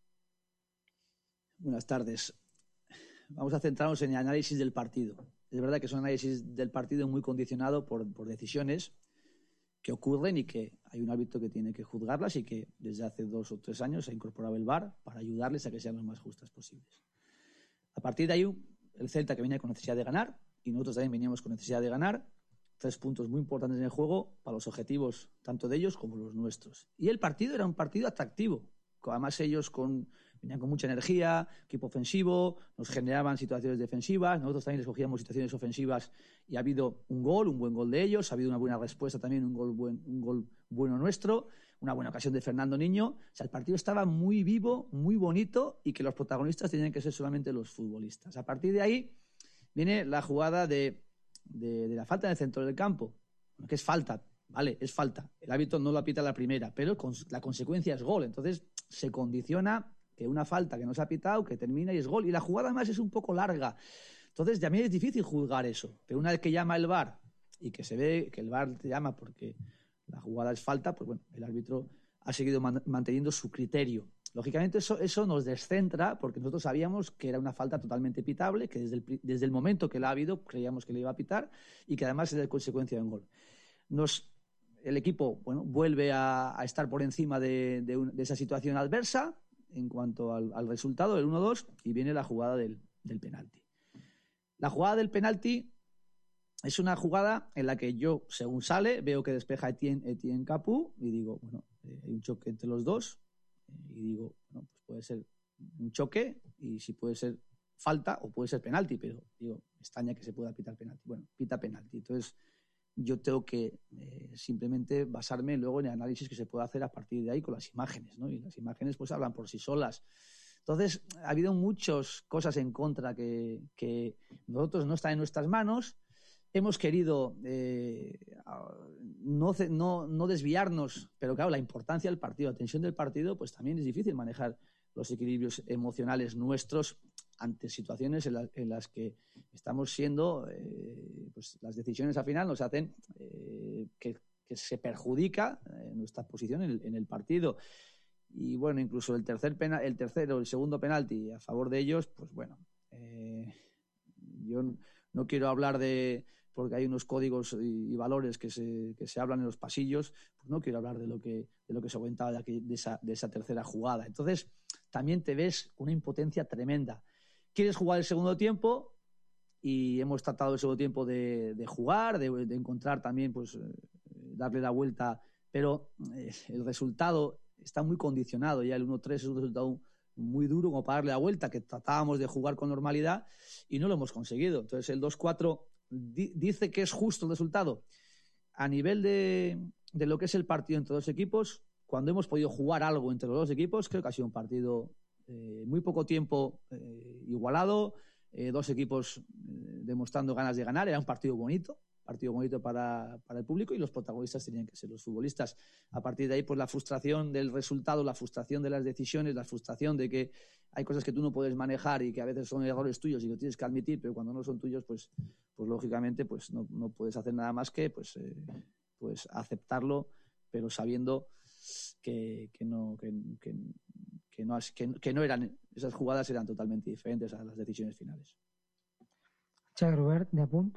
Buenas tardes. Vamos a centrarnos en el análisis del partido. Es verdad que es un análisis del partido muy condicionado por decisiones que ocurren y que hay un árbitro que tiene que juzgarlas y que desde hace 2 o 3 años ha incorporado el VAR para ayudarles a que sean lo más justas posibles. A partir de ahí, el Celta que venía con necesidad de ganar y nosotros también veníamos con necesidad de ganar, 3 puntos muy importantes en el juego para los objetivos tanto de ellos como los nuestros. Y el partido era un partido atractivo. Además ellos venían con mucha energía, equipo ofensivo, nos generaban situaciones defensivas, nosotros también les cogíamos situaciones ofensivas y ha habido un buen gol de ellos, ha habido una buena respuesta también, un gol bueno nuestro, una buena ocasión de Fernando Niño. O sea, el partido estaba muy vivo, muy bonito y que los protagonistas tenían que ser solamente los futbolistas. A partir de ahí viene la jugada de la falta en el centro del campo, que es falta, vale, es falta. El árbitro no lo apita la primera, pero la consecuencia es gol. Entonces se condiciona que una falta que no se ha pitado, que termina y es gol. Y la jugada además es un poco larga. Entonces, a mí es difícil juzgar eso. Pero una vez que llama el VAR y que se ve que el VAR te llama porque la jugada es falta, pues bueno, el árbitro ha seguido manteniendo su criterio. Lógicamente eso nos descentra porque nosotros sabíamos que era una falta totalmente pitable, que desde el momento que la ha habido creíamos que le iba a pitar y que además era de consecuencia de un gol. El equipo vuelve a estar por encima de esa situación adversa en cuanto al resultado del 1-2 y viene la jugada del penalti. La jugada del penalti es una jugada en la que yo, según sale, veo que despeja Etienne Capú y digo, hay un choque entre los dos y digo, pues puede ser un choque y si puede ser falta o puede ser penalti, pero digo, me extraña que se pueda pitar penalti. Bueno, pita penalti. Entonces yo tengo que simplemente basarme luego en el análisis que se puede hacer a partir de ahí con las imágenes, ¿no? Y las imágenes pues hablan por sí solas. Entonces ha habido muchas cosas en contra que nosotros no están en nuestras manos. Hemos querido no desviarnos, pero claro, la importancia del partido, la tensión del partido, pues también es difícil manejar los equilibrios emocionales nuestros ante situaciones en las que estamos siendo, pues las decisiones al final nos hacen que se perjudica nuestra posición en el partido. Y bueno, incluso el segundo penalti a favor de ellos, pues bueno, yo no quiero hablar porque hay unos códigos y valores que se hablan en los pasillos, pues no quiero hablar de lo que se comentaba de esa tercera jugada. Entonces, también te ves una impotencia tremenda. Quieres jugar el segundo tiempo y hemos tratado el segundo tiempo de jugar, de encontrar también, pues darle la vuelta, pero el resultado está muy condicionado. Ya el 1-3 es un resultado muy duro como para darle la vuelta, que tratábamos de jugar con normalidad y no lo hemos conseguido. Entonces el 2-4 dice que es justo el resultado. A nivel de lo que es el partido entre dos equipos, cuando hemos podido jugar algo entre los dos equipos, creo que ha sido un partido muy poco tiempo igualado, dos equipos demostrando ganas de ganar. Era un partido bonito para el público y los protagonistas tenían que ser los futbolistas. A partir de ahí, pues la frustración del resultado, la frustración de las decisiones, la frustración de que hay cosas que tú no puedes manejar y que a veces son errores tuyos y lo tienes que admitir, pero cuando no son tuyos, pues lógicamente pues no puedes hacer nada más que pues aceptarlo, pero sabiendo que no eran, esas jugadas eran totalmente diferentes a las decisiones finales. Xavi Robert, de apunt.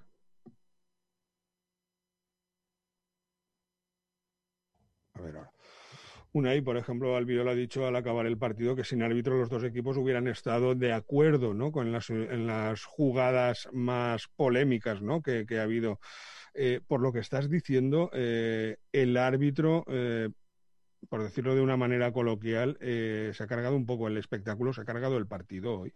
A ver ahora. Unai, por ejemplo, Albiol ha dicho al acabar el partido que sin árbitro los dos equipos hubieran estado de acuerdo, ¿no?, en las jugadas más polémicas, ¿no?, que ha habido. Por lo que estás diciendo, el árbitro, por decirlo de una manera coloquial, se ha cargado un poco el espectáculo, se ha cargado el partido hoy.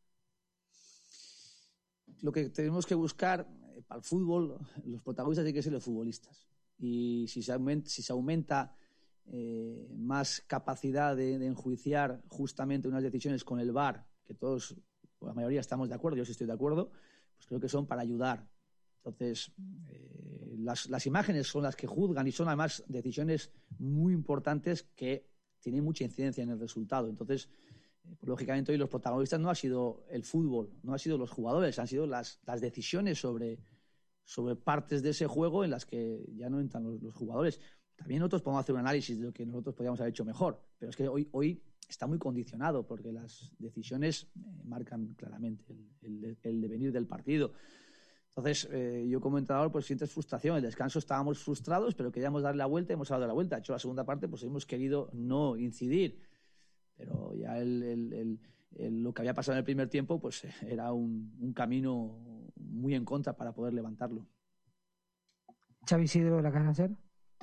Lo que tenemos que buscar para el fútbol, los protagonistas tienen que ser los futbolistas. Y si se aumenta más capacidad de enjuiciar justamente unas decisiones con el VAR, que todos, la mayoría estamos de acuerdo, yo sí estoy de acuerdo, pues creo que son para ayudar. Entonces, las imágenes son las que juzgan y son además decisiones muy importantes que tienen mucha incidencia en el resultado. Entonces, pues, lógicamente hoy los protagonistas no ha sido el fútbol, no ha sido los jugadores, han sido las decisiones sobre partes de ese juego en las que ya no entran los jugadores. también nosotros podemos hacer un análisis de lo que nosotros podríamos haber hecho mejor, pero es que hoy está muy condicionado porque las decisiones marcan claramente el devenir del partido. Entonces, yo como entrenador pues sientes frustración. El descanso estábamos frustrados, pero queríamos darle la vuelta y hemos dado la vuelta. De hecho, la segunda parte pues hemos querido no incidir, pero ya lo que había pasado en el primer tiempo pues era un camino muy en contra para poder levantarlo. Xavi Isidro, de la cadena SER.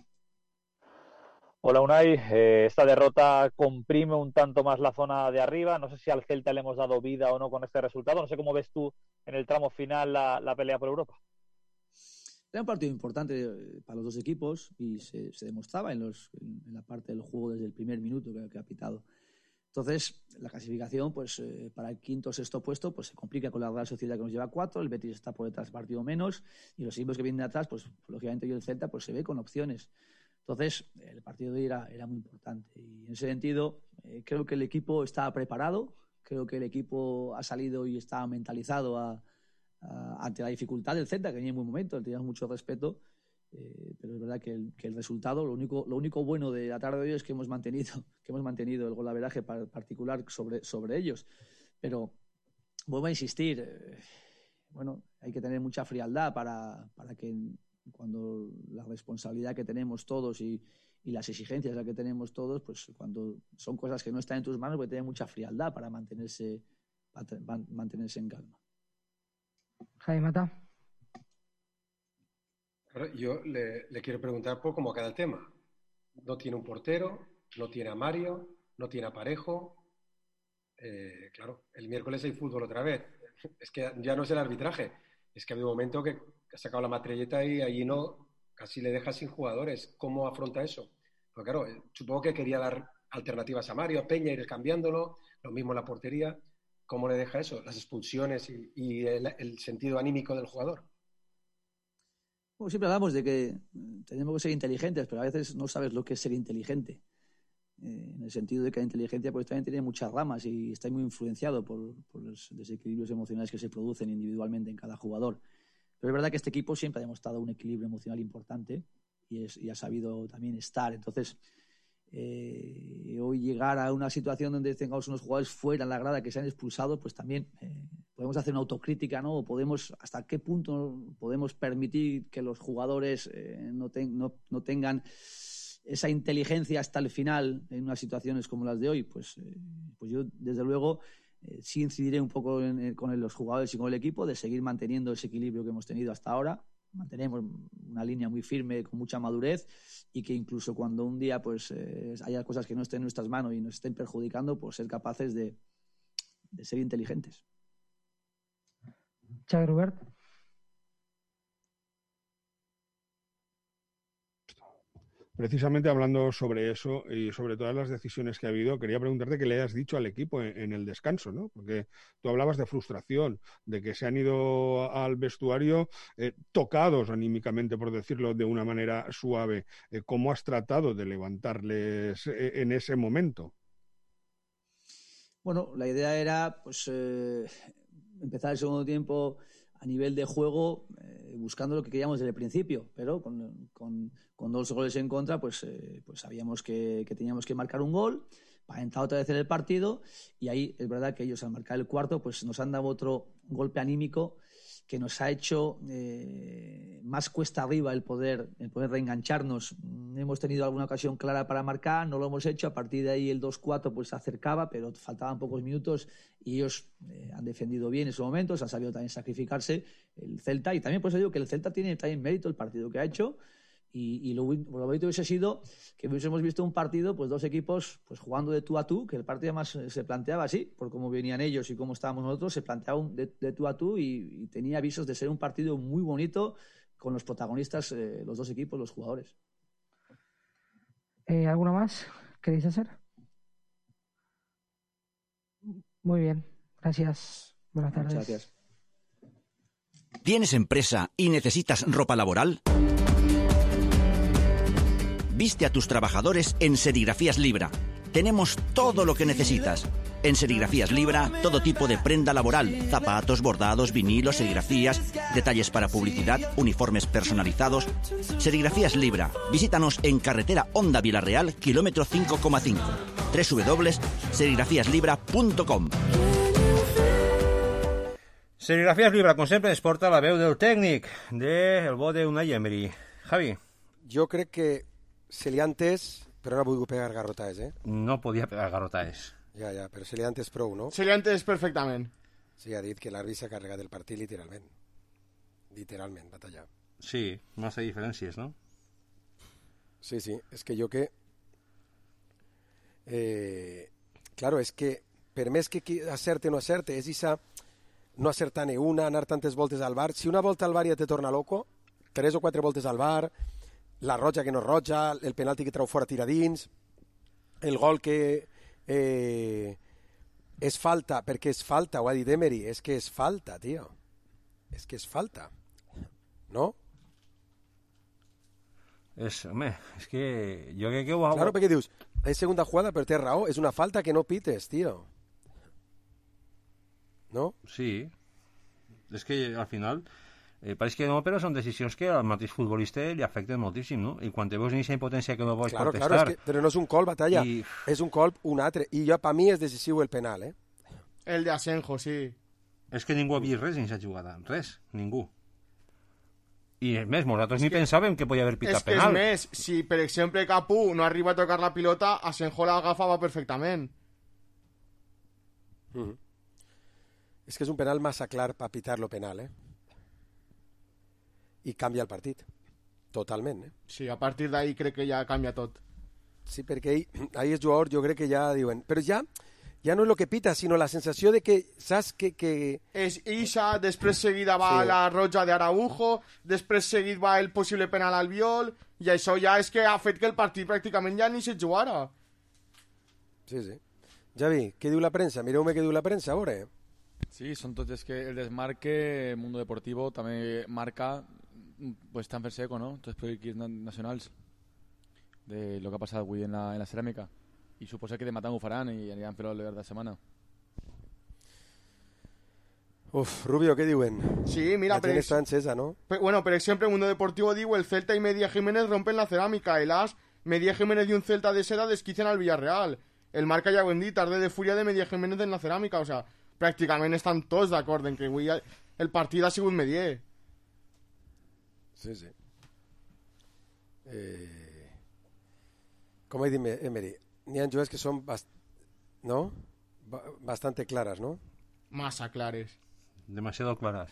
Hola Unai, esta derrota comprime un tanto más la zona de arriba. No sé si al Celta le hemos dado vida o no con este resultado. No sé cómo ves tú en el tramo final la pelea por Europa. Era un partido importante para los dos equipos y se demostraba en la parte del juego desde el primer minuto que ha pitado. Entonces, la clasificación pues para el quinto o sexto puesto pues se complica con la Real Sociedad, que nos lleva 4, el Betis está por detrás partido menos, y los equipos que vienen de atrás, pues lógicamente yo el Celta pues se ve con opciones. Entonces, el partido de hoy era muy importante y en ese sentido creo que el equipo estaba preparado, creo que el equipo ha salido y está mentalizado ante la dificultad del Celta, que venía en buen momento, le teníamos mucho respeto, pero es verdad que el resultado, lo único bueno de la tarde de hoy es que hemos mantenido el golaveraje particular sobre ellos. Pero vuelvo a insistir, hay que tener mucha frialdad para que cuando la responsabilidad que tenemos todos y las exigencias que tenemos todos, pues cuando son cosas que no están en tus manos, hay que tener mucha frialdad para mantenerse en calma. Jaime Mata. Yo le quiero preguntar por cómo queda el tema. No tiene un portero, no tiene a Mario, no tiene a Parejo. Claro, el miércoles hay fútbol otra vez. Es que ya no es el arbitraje. Es que ha habido un momento que ha sacado la matrelleta y allí casi le deja sin jugadores. ¿Cómo afronta eso? Pues claro, supongo que quería dar alternativas a Mario, a Peña, ir cambiándolo, lo mismo en la portería. ¿Cómo le deja eso? Las expulsiones y el sentido anímico del jugador. Bueno, siempre hablamos de que tenemos que ser inteligentes, pero a veces no sabes lo que es ser inteligente. En el sentido de que la inteligencia pues también tiene muchas ramas y está muy influenciado por los desequilibrios emocionales que se producen individualmente en cada jugador. Pero es verdad que este equipo siempre ha demostrado un equilibrio emocional importante y ha sabido también estar. Entonces, hoy llegar a una situación donde tengamos unos jugadores fuera en la grada que se han expulsado, pues también podemos hacer una autocrítica, ¿no? O hasta qué punto podemos permitir que los jugadores no tengan esa inteligencia hasta el final en unas situaciones como las de hoy. Pues yo, desde luego, sí incidiré un poco con los jugadores y con el equipo de seguir manteniendo ese equilibrio que hemos tenido hasta ahora. Mantenemos una línea muy firme, con mucha madurez, y que incluso cuando un día pues haya cosas que no estén en nuestras manos y nos estén perjudicando, pues ser capaces de ser inteligentes. Xavi Robert. Precisamente hablando sobre eso y sobre todas las decisiones que ha habido, quería preguntarte qué le has dicho al equipo en el descanso, ¿no? Porque tú hablabas de frustración, de que se han ido al vestuario tocados anímicamente, por decirlo de una manera suave. ¿Cómo has tratado de levantarles en ese momento? Bueno, la idea era pues empezar el segundo tiempo a nivel de juego buscando lo que queríamos desde el principio, pero con 2 goles en contra pues sabíamos que teníamos que marcar un gol para entrar otra vez en el partido, y ahí es verdad que ellos al marcar el cuarto pues nos han dado otro golpe anímico que nos ha hecho más cuesta arriba el poder reengancharnos. Hemos tenido alguna ocasión clara para marcar, no lo hemos hecho. A partir de ahí el 2-4 pues se acercaba, pero faltaban pocos minutos y ellos han defendido bien en esos momentos, han sabido también sacrificarse el Celta, y también pues digo que el Celta tiene también mérito el partido que ha hecho, y lo bonito hubiese sido que hubiésemos visto un partido, pues 2 equipos pues jugando de tú a tú, que el partido además se planteaba así, por cómo venían ellos y cómo estábamos nosotros, se planteaba de tú a tú y tenía avisos de ser un partido muy bonito con los protagonistas, los 2 equipos, los jugadores. ¿Alguno más queréis hacer? Muy bien, gracias. Buenas tardes. Muchas gracias. ¿Tienes empresa y necesitas ropa laboral? Viste a tus trabajadores en Serigrafías Libra. Tenemos todo lo que necesitas. En Serigrafías Libra, todo tipo de prenda laboral, zapatos, bordados, vinilos, serigrafías, detalles para publicidad, uniformes personalizados. Serigrafías Libra. Visítanos en carretera Honda Vilarreal, kilómetro 5,5. www.serigrafiaslibra.com. Serigrafías Libra, com sempre, es porta la veu del tècnic del bo d'Unai Emery. Javi. Jo crec que se li ha entès, però no ha volgut pegar garrotades, No podia pegar garrotades. Ja, però se li ha entès prou, no? Se li ha entès perfectament. Sí, ha dit que l'àrbit s'ha carregat el partit literalment. Literalment, batallar. Sí, massa diferències, no? Sí, és que jo que... Claro, és que per més que acerte o no acerte, és esa no acertar-ne una, anar tantes voltes al bar. Si una volta al bar ja te torna loco, 3 o 4 voltes al bar, la roja que no roja, el penalti que trau fora tira dins, el gol que... és falta, perquè és falta, ho ha dit Emery, és que és falta, tio. És que és falta. No? Home, és que jo crec que ho ha... Claro, perquè dius, és segunda jugada, però té raó, és una falta que no pites, tio. No? Sí. És que al final... pareix que no, però són decisions que al mateix futbolista li afecten moltíssim, no? I quan te veus en aquesta impotència que no vols contestar... Claro, és que, però no és un colp, batalla, és un colp un altre, i jo, per mi és decisiu el penal, El de Asenjo, sí. És que ningú ha vist res en aquesta jugada, res, ningú. I és més, nosaltres ni pensàvem que podia haver pitat penal. És més, si per exemple Capú no arriba a tocar la pilota, Asenjo l'agafava perfectament. És que és un penal massa clar per pitar-lo penal, i canvia el partit, totalment. Sí, a partir d'ahí crec que ja canvia tot. Sí, perquè ahí els jugadors jo crec que ja diuen... Però ja no és el que pita, sinó la sensació de que saps que... És Isa, després seguida va la roja d'Araujo, després seguit va el possible penal al Albiol, i això ja és que ha fet que el partit pràcticament ja ni se jugara. Sí. Javi, què diu la premsa? Mireu-me què diu la premsa, a veure. Sí, són tots, és que el desmarque, Mundo Deportivo també marca... pues tan per seco, ¿no? Tots els equips nacionals de lo que ha passat avui en la ceràmica, i suposa que de matar ho faran i aniran fer-ho el de setmana. Rubio, què diuen? Sí, mira, la gent està encesa, ¿no? Bueno, per exemple, Mundo Deportivo diu el Celta y Medía Jiménez rompen la cerámica, el As, Medía Jiménez y un Celta de seda desquician al Villarreal, el Marca ja ho hem dit, tarde de furia de Medía Jiménez en la cerámica, o sea, pràcticament estan tots d'acord en que avui el partit ha sigut Medier. Sí. Com he dit Emery, n'hi ha jugades que són bastante claras, ¿no? Massa clares. Demasiado claras.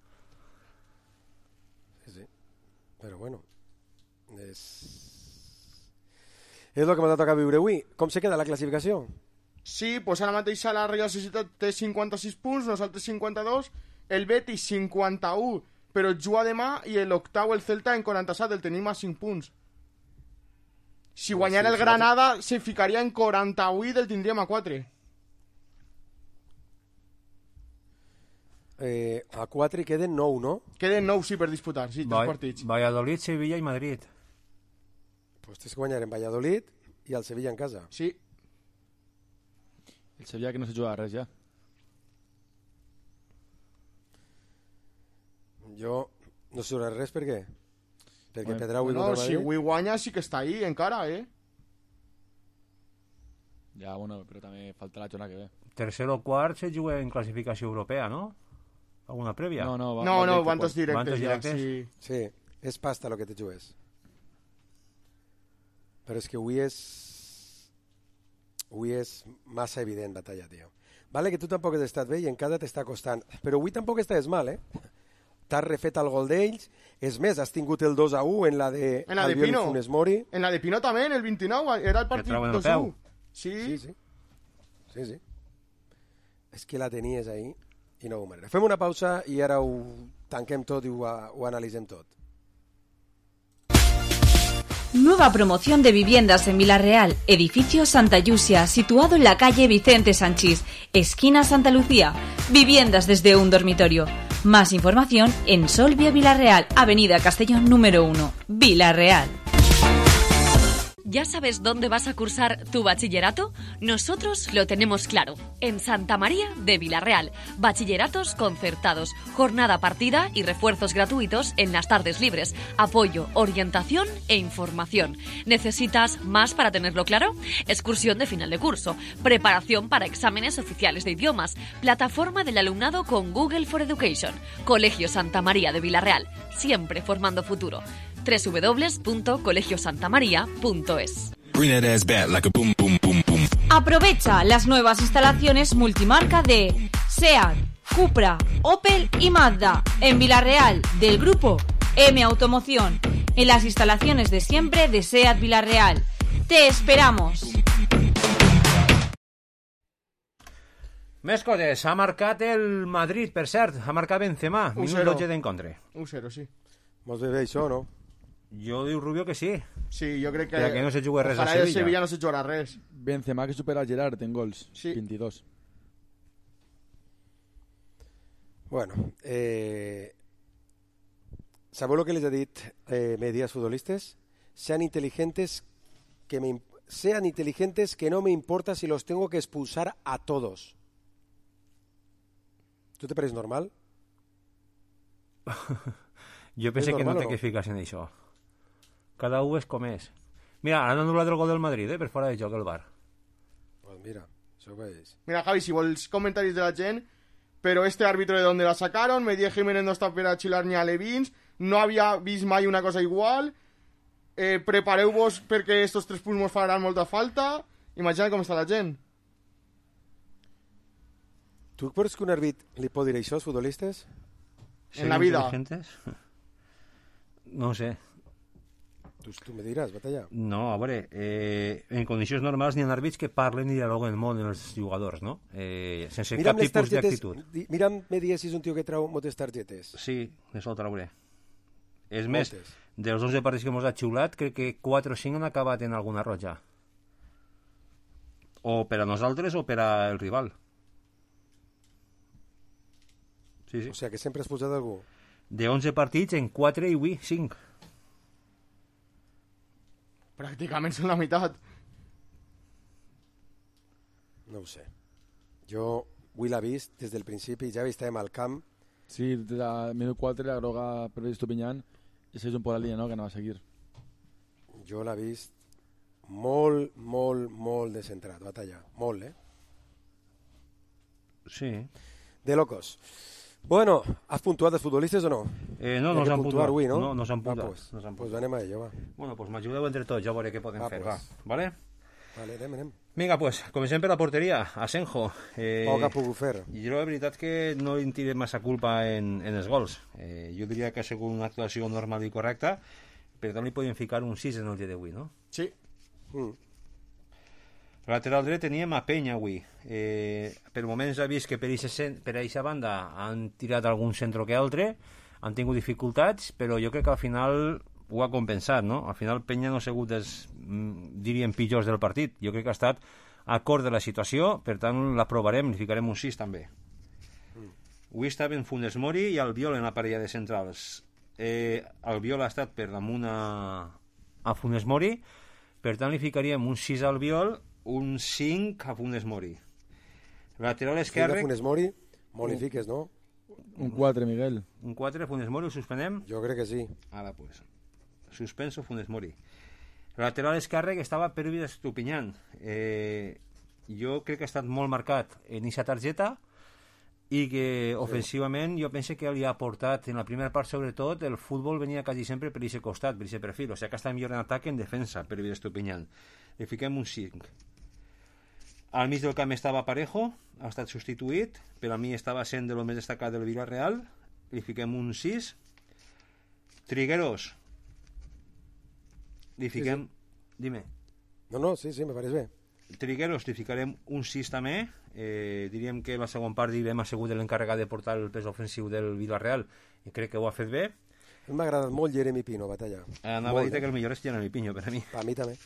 Sí. Però bueno, és el que m'ha tocat viure avui. Com se queda la classificació? Sí, pues ara mateix la Real Societat té 56 punts, nosaltres 52, el Betis 51, però juga demà, i l'octau el Celta en 47, el tenim a 5 punts. Si guanyara el Granada se ficaria en 48 i el tindríem a 4. A 4 i queden 9, no? Queden 9, sí, per disputar, sí, 3 partits. Valladolid, Sevilla i Madrid. Pues tens que guanyar en Valladolid i el Sevilla en casa. Sí. El Sevilla que no se juga res ja. Jo no sé res per què. Perquè Pedraui contra Madrid... Si avui guanya sí que està ahí encara, Ja, bueno, però també falta la jornada que ve. Tercer o quart se juga en classificació europea, no? Alguna prèvia? No, van tots directes ja, sí. Sí, és pasta el que te jugues. Però és que avui és massa evident, batalla, tio. Vale que tu tampoc has estat bé i encara t'està costant, però avui tampoc estàs mal, T'has refet el gol d'ells, és més, has tingut el 2-1 en la de Pino. Funes Mori. En la de Pino també, en el 29, era el partit 2-1. Sí. És que la tenies ahí i no ho manera. Fem una pausa i ara ho tanquem tot i ho analitzem tot. Nueva promoción de viviendas en Vilarreal, edificio Santa Yusia, situado en la calle Vicente Sanchís, esquina Santa Lucía. Viviendas desde un dormitorio. Más información en Solvia Vilarreal, Avenida Castellón número 1, Vilarreal. ¿Ya sabes dónde vas a cursar tu bachillerato? Nosotros lo tenemos claro. En Santa María de Vilarreal. Bachilleratos concertados, jornada partida y refuerzos gratuitos en las tardes libres. Apoyo, orientación e información. ¿Necesitas más para tenerlo claro? Excursión de final de curso. Preparación para exámenes oficiales de idiomas. Plataforma del alumnado con Google for Education. Colegio Santa María de Vilarreal. Siempre formando futuro. www.colegiosantamaria.es. Aprovecha las nuevas instalaciones multimarca de SEAT, Cupra, Opel y Mazda en Vilarreal del grupo M Automoción, en las instalaciones de siempre de SEAT Vilarreal. ¡Te esperamos! Més coses. Ha marcat el Madrid, per cert. Ha marcat Benzema. Minut 12 d'encontre. 1-0, sí. Molt bé això, no? Jo diu Rubio que sí. Sí, jo crec que... Però que no se juga res a Sevilla. Ojalà el Sevilla no se jugarà res. Benzema que supera el Gerard en gols. Sí. 22. Bueno, ¿sabeu lo que les ha dit medias futbolistas? Sean inteligentes que no me importa si los tengo que expulsar a todos. ¿Tú te parece normal? Jo pensé que no té que ficar-se en això. Cada un és com és. Mira, han anul·lat el gol del Madrid, per fora de joc el VAR. Pues mira, això veis. Mira, Javi, si vols comentaris de la gent, pero este árbitro de donde la sacaron, Medie Jiménez no está per a xilar ni a Levins, no havia vist mai una cosa igual, prepareu-vos perquè estos 3 punts mos faran molta falta. Imagina com està la gent. ¿Tú crees que un árbitro li pot dir això als futbolistes? En la vida. No sé. Tu me diràs, batalla. No, a veure, en condicions normals n'hi ha àrbits que parlen i dialoguen molt amb els jugadors, no? Sense cap tipus d'actitud. Mira'm Medies si és un tio que trau moltes targetes. Sí, això ho trauré. És més, dels 11 partits que mos ha xiulat, crec que 4 o 5 han acabat en alguna roja. O per a nosaltres o per al rival. Sí, sí. O sigui que sempre has posat algú. De 11 partits, en 4 i avui 5. Pràcticament són la meitat. No ho sé. Jo avui l'ha vist des del principi, ja estàvem al camp. Sí, des del minut 4 la groga per Estupinyán i és un poc la línia, no?, que anava a seguir. Jo l'ha vist molt, molt, molt descentrat, batalla. Molt, Sí. De locos. Bueno, ¿has puntuat els futbolistes o no? No, no s'han puntuat. Avui, no? No s'han puntuat. Pues anem a ello, va. Bueno, pues m'ajudeu entre tots, ja veuré què podem fer, va. Vale? Vale, anem. Vinga, pues, comencem per la porteria. Asenjo. Poc ha pogut fer. Jo la veritat que no li tiré massa culpa en els gols. Jo diria que ha sigut una actuació normal i correcta, per tant li podem ficar un 6 en el dia d'avui, no? Sí. Lateral dret teníem a Penya avui. Per moments ha vist que per aquesta banda han tirat algun centre que altre, han tingut dificultats, però jo crec que al final ho ha compensat, no? Al final Penya no ha sigut dels, diríem, pitjors del partit. Jo crec que ha estat acord de la situació, per tant l'aprovarem, li ficarem un 6 també. Avui estaven Funes Mori i Albiol en la parella de centrals. Albiol ha estat per damunt a Funes Mori, per tant li ficaríem un 6 a Albiol, un 5 a Funes Mori. Lateral esquerre... Funes Mori, molt li fiques, no? Un 4, Miguel. Un 4 a Funes Mori, ho suspenem? Jo crec que sí. Ara, pues. Suspenso Funes Mori. Lateral esquerre que estava per Estupinyán. Jo crec que ha estat molt marcat en aquesta targeta i que ofensivament jo penso que li ha aportat en la primera part, sobretot el futbol venia quasi sempre per aquest costat, per aquest perfil, o sigui que està millor en atac que en defensa per Estupinyán. Li fiquem un 5. Al mig del camp estava Parejo, ha estat substituït, per a mi estava sent de lo més destacat del Villarreal, li fiquem un 6. Trigueros, li fiquem... Sí. Dime. No, sí, me pareix bé. Trigueros li ficarem un 6 també. Diríem que la segona part hem assegut l'encarregat de portar el pes ofensiu del Villarreal i crec que ho ha fet bé. M'ha agradat molt Jeremy Pino, batalla. Anava a dir que el millor és Jeremy Pino per a mi. A mi també.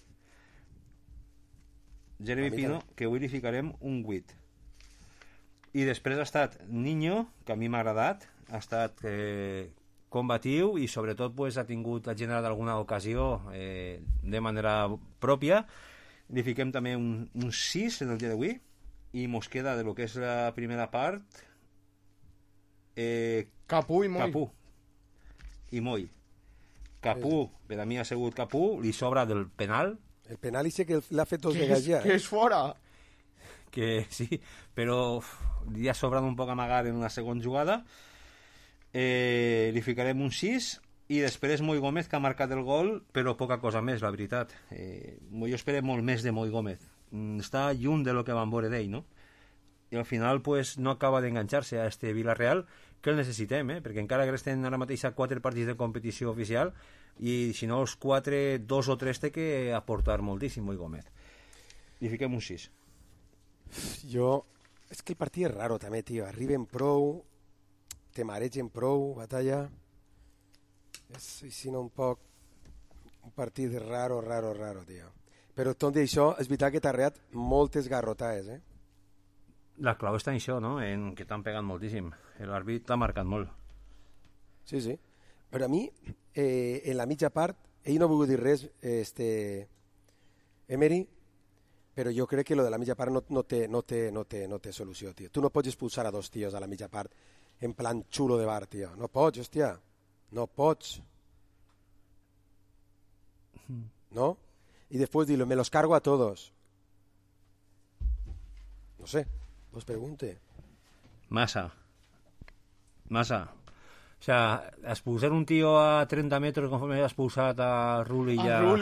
Jeremy Pino, que avui li ficarem un 8. I després ha estat Niño, que a mi m'ha agradat, ha estat combatiu i sobretot pues, ha generat alguna ocasió de manera pròpia. Li fiquem també un 6 en el dia d'avui i mos queda de lo que és la primera part Capú i Moll. Capú i Moll. Capú, per a mi ha sigut Capú, li sobra del penal. El penal i sé que l'ha fet dos vegades ja. Que és fora. Que sí, però li ha sobrat un poc amagar en una segona jugada. Li ficarem un 6 i després Moll Gómez, que ha marcat el gol, però poca cosa més, la veritat. Jo esperem molt més de Moll Gómez. Està lluny de lo que vam veure d'ell, no? I al final pues, no acaba d'enganxar-se a este Villarreal, que el necessitem, perquè encara que estem ara mateix a 4 partits de competició oficial i si no els 4, 2 o 3 té que aportar moltíssim Moll Gómez. Li fiquem un 6. És que el partit és raro també, tio. Arriben prou, te maregen prou, batalla. És, si no, un partit raro, tio. Però tot i això, és veritat que t'ha reat moltes garrotades, La clau està en això, no? En que t'han pegat moltíssim. L'àrbit t'ha marcat molt. Sí. Però a mi, en la mitja part, ell no ha volgut dir res, Emery, però jo crec que lo de la mitja part no té solució, tio. Tu no pots expulsar a 2 tios a la mitja part en plan xulo de bar, tio. No pots, hòstia. No pots. ¿No? Y después dilo, me los cargo a todos. No sé, os pregunte. Massa. O sea, expulsar un tío a 30 metros conforme ha expulsat a Rulli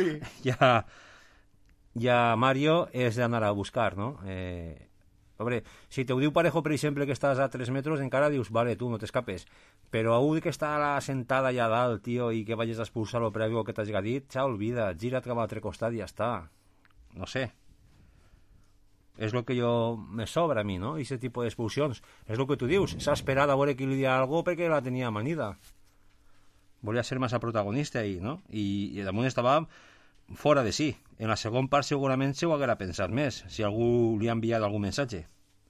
i a Mario és d'anar a buscar, no? Hombre, si te ho diu Parejo, per exemple, que estàs a 3 metres, encara dius, vale, tu no t'escapes. Però a un que està a la sentada allà dalt, tio, i que vagis a expulsar-lo prèvio que t'has dit, ja olvida, gira't cap a l'altre costat i ja està. No sé. És el que me sobra a mi, no? Aquest tipus d'expulsions. És el que tu dius. S'ha esperat a veure qui li dia alguna cosa perquè la tenia amanida. Volia ser massa protagonista ahí, no? I damunt estava fora de sí. En la segona part segurament se ho haguera pensat més, si algú li ha enviat algun missatge.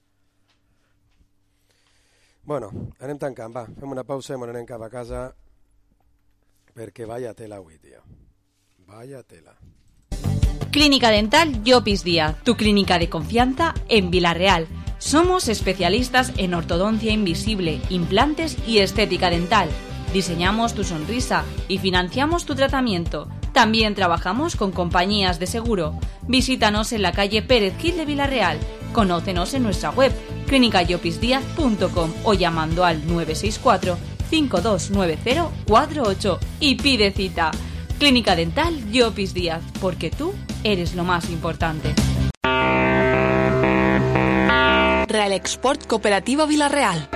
Bueno, anem tancant, va. Fem una pausa i anem cap a casa perquè vaya tela avui, tio. Vaya tela. Clínica Dental Llopis Díaz, tu clínica de confianza en Villarreal. Somos especialistas en ortodoncia invisible, implantes y estética dental. Diseñamos tu sonrisa y financiamos tu tratamiento. También trabajamos con compañías de seguro. Visítanos en la calle Pérez Gil de Villarreal. Conócenos en nuestra web clinicayopisdiaz.com o llamando al 964 529048 y pide cita. Clínica Dental Llopis Díaz, porque tú eres lo más importante. Real Export Cooperativa Villarreal.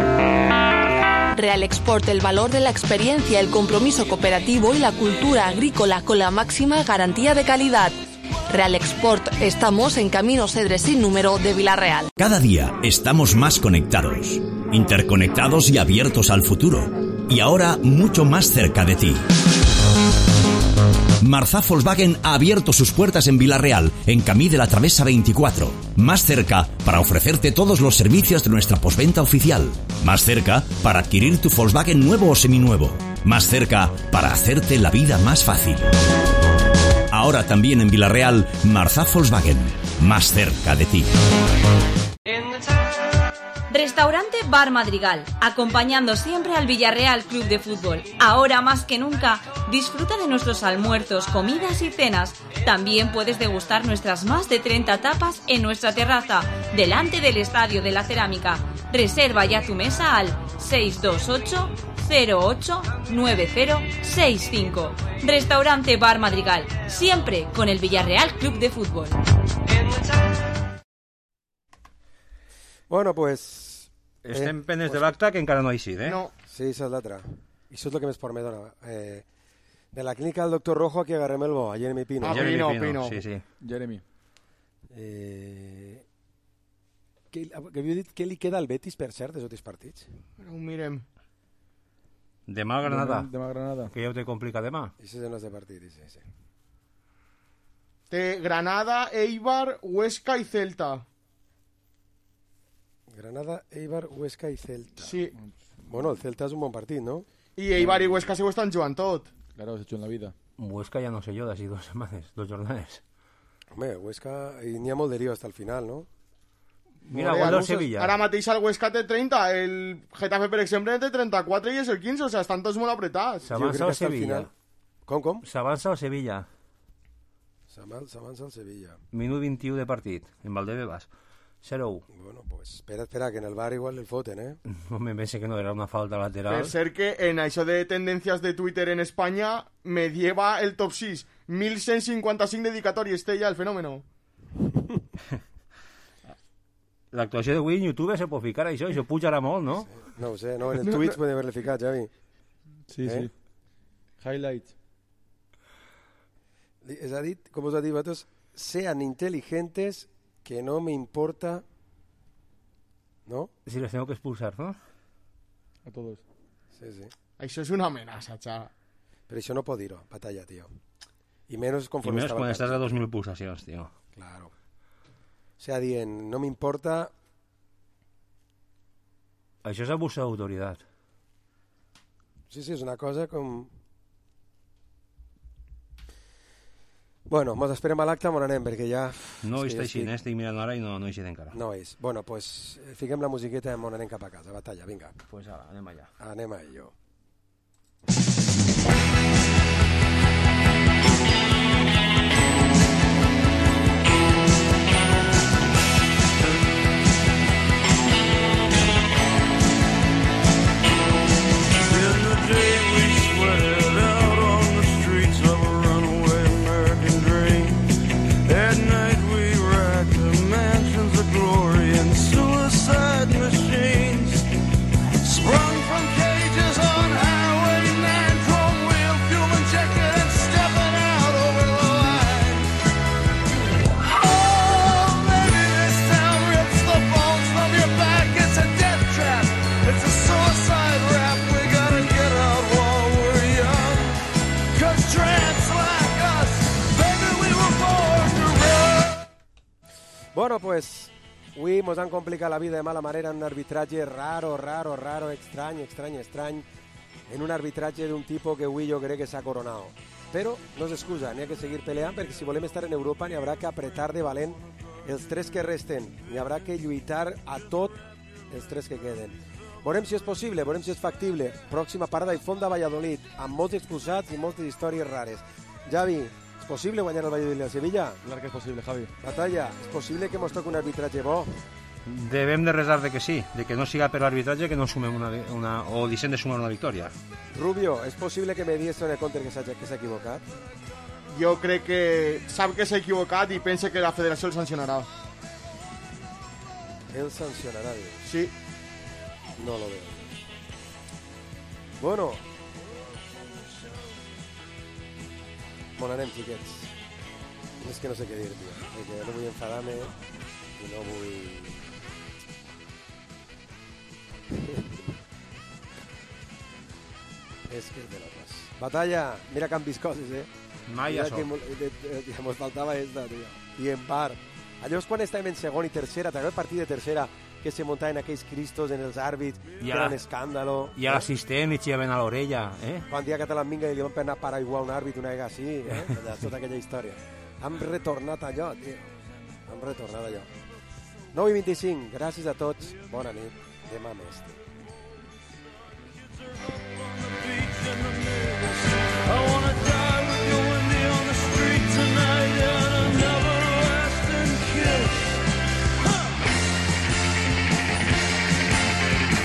Real Export, el valor de la experiencia, el compromiso cooperativo y la cultura agrícola con la máxima garantía de calidad. Real Export, estamos en Camino Cedres sin número de Villarreal. Cada día estamos más conectados, interconectados y abiertos al futuro. Y ahora mucho más cerca de ti. Marzá Volkswagen ha abierto sus puertas en Villarreal, en Camí de la Travesa 24. Más cerca para ofrecerte todos los servicios de nuestra postventa oficial. Más cerca para adquirir tu Volkswagen nuevo o seminuevo. Más cerca para hacerte la vida más fácil. Ahora también en Villarreal, Marzá Volkswagen. Más cerca de ti. Restaurante Bar Madrigal, acompañando siempre al Villarreal Club de Fútbol. Ahora más que nunca, disfruta de nuestros almuerzos, comidas y cenas. También puedes degustar nuestras más de 30 tapas en nuestra terraza, delante del Estadio de la Cerámica. Reserva ya tu mesa al 628 08 9065. Restaurante Bar Madrigal, siempre con el Villarreal Club de Fútbol. Bueno, pues... Estem pendents de l'acte que encara no ha eixit, No. Sí, això és l'altre. I això és el que més por me dona. De la clínica del doctor Rojo, aquí agarrem el bo, a Jeremy Pino. Pino. Sí. Jeremy. Què havia dit? Què li queda al Betis, per cert, dels altres partits? Ho mirem. Demà Granada. Demà Granada. Que ja ho té complicat demà. Això no és de partit, sí. Té Granada, Eibar, Huesca i Celta. Granada, Eibar, Huesca y Celta. Sí. Bueno, el Celta es un buen partido, ¿no? I Eibar i Huesca se ho estan jugant tot. Claro, se hecho en la vida. Huesca ja no sé jo, d'ací 2 setmanes, 2 jornades. Home, Huesca, n'hi ha molt de lío hasta el final, no? Mira, gol del Sevilla. Ara mateix el Huesca té 30, el Getafe, per exemple, té 34 i és el 15, o sigui, estan tots molt apretats. S'avança el Sevilla. Com? S'avança el Sevilla. S'avança el Sevilla. Minut 21 de partit, en Valdebebas. 0-1. Bueno, pues espera, que en el bar igual el foten, ¿eh? No me pensé que no era una falta lateral. Per ser que en això de tendències de Twitter en Espanya me lleva el top 6. 1.155 dedicatòries té ja el fenòmeno. L'actuació d'avui en YouTube se pot ficar això pujarà molt, no? Sí. No ho sé, no, en el Twitch podem haver-le ficat, Javi. Sí. Highlights. Es ha dit, com us ha dit vosaltres, sean inteligentes, que no me importa, ¿no? Si les tengo que expulsar, ¿no? A todos. Sí. Això és una amenaça, xava. Però això no pot dir-ho, batalla, tío. I menys conforme I menys quan estàs a 2.000 pulsacions, tío. Claro. O sea, dient, no m'importa... Això és abús d'autoritat. Sí, és una cosa com... Bueno, mos esperem a l'acte, on anem, perquè ja... No està així, estic mirant ara i no he eixit encara. No és. Bueno, pues fiquem la musiqueta i on anem cap a casa. Batalla, vinga. Pues ara, anem allà. Anem a ello. Bueno, pues avui mos han complicat la vida de mala manera en un arbitratge raro, estrany, en un arbitratge d'un tipus que avui jo crec que s'ha coronat. Però no és excusa, n'hi ha que seguir peleant, perquè si volem estar en Europa n'hi haurà que apretar de valent els 3 que resten, n'hi haurà que lluitar a tot els 3 que queden. Veurem si és possible, veurem si és factible. Pròxima parada i Fonda Valladolid, amb molts expulsats i moltes històries rares. Javi, ¿es posible guanyar el Valladolid a Sevilla? Claro que es posible, Javi. Batalla, ¿es posible que mos toque un arbitratge bo? Devem de resar de que sí, de que no siga per l'arbitratge que no sumem o deixem de sumar una victòria. Rubio, ¿es posible que me diese en el counter que s'ha equivocat? Jo crec que sap que s'ha equivocat i pensa que la federació el sancionarà. El sancionarà, diu. Sí. No lo veo. Bueno. Bon, anem, xiquets. És que no sé què dir, tio. Perquè no vull enfadar-me i no vull... És que és de locos. Batalla, mira que han vist coses, eh? Mai mira això. Que mos faltava esta, tio. I en bar. Allò és quan estàvem en segon i tercera, t'agrada el partit de tercera, que se muntaven aquells cristos en els àrbits, que era un escàndalo. I a l'assistent li xiaven a l'orella, eh? Quan dia Catalan Minga i li van penar paraigua a un àrbit una vegada així, eh? Tota aquella història. Hem retornat allò, tio. Hem retornat allò. 9:25, gràcies a tots, bona nit, demà més.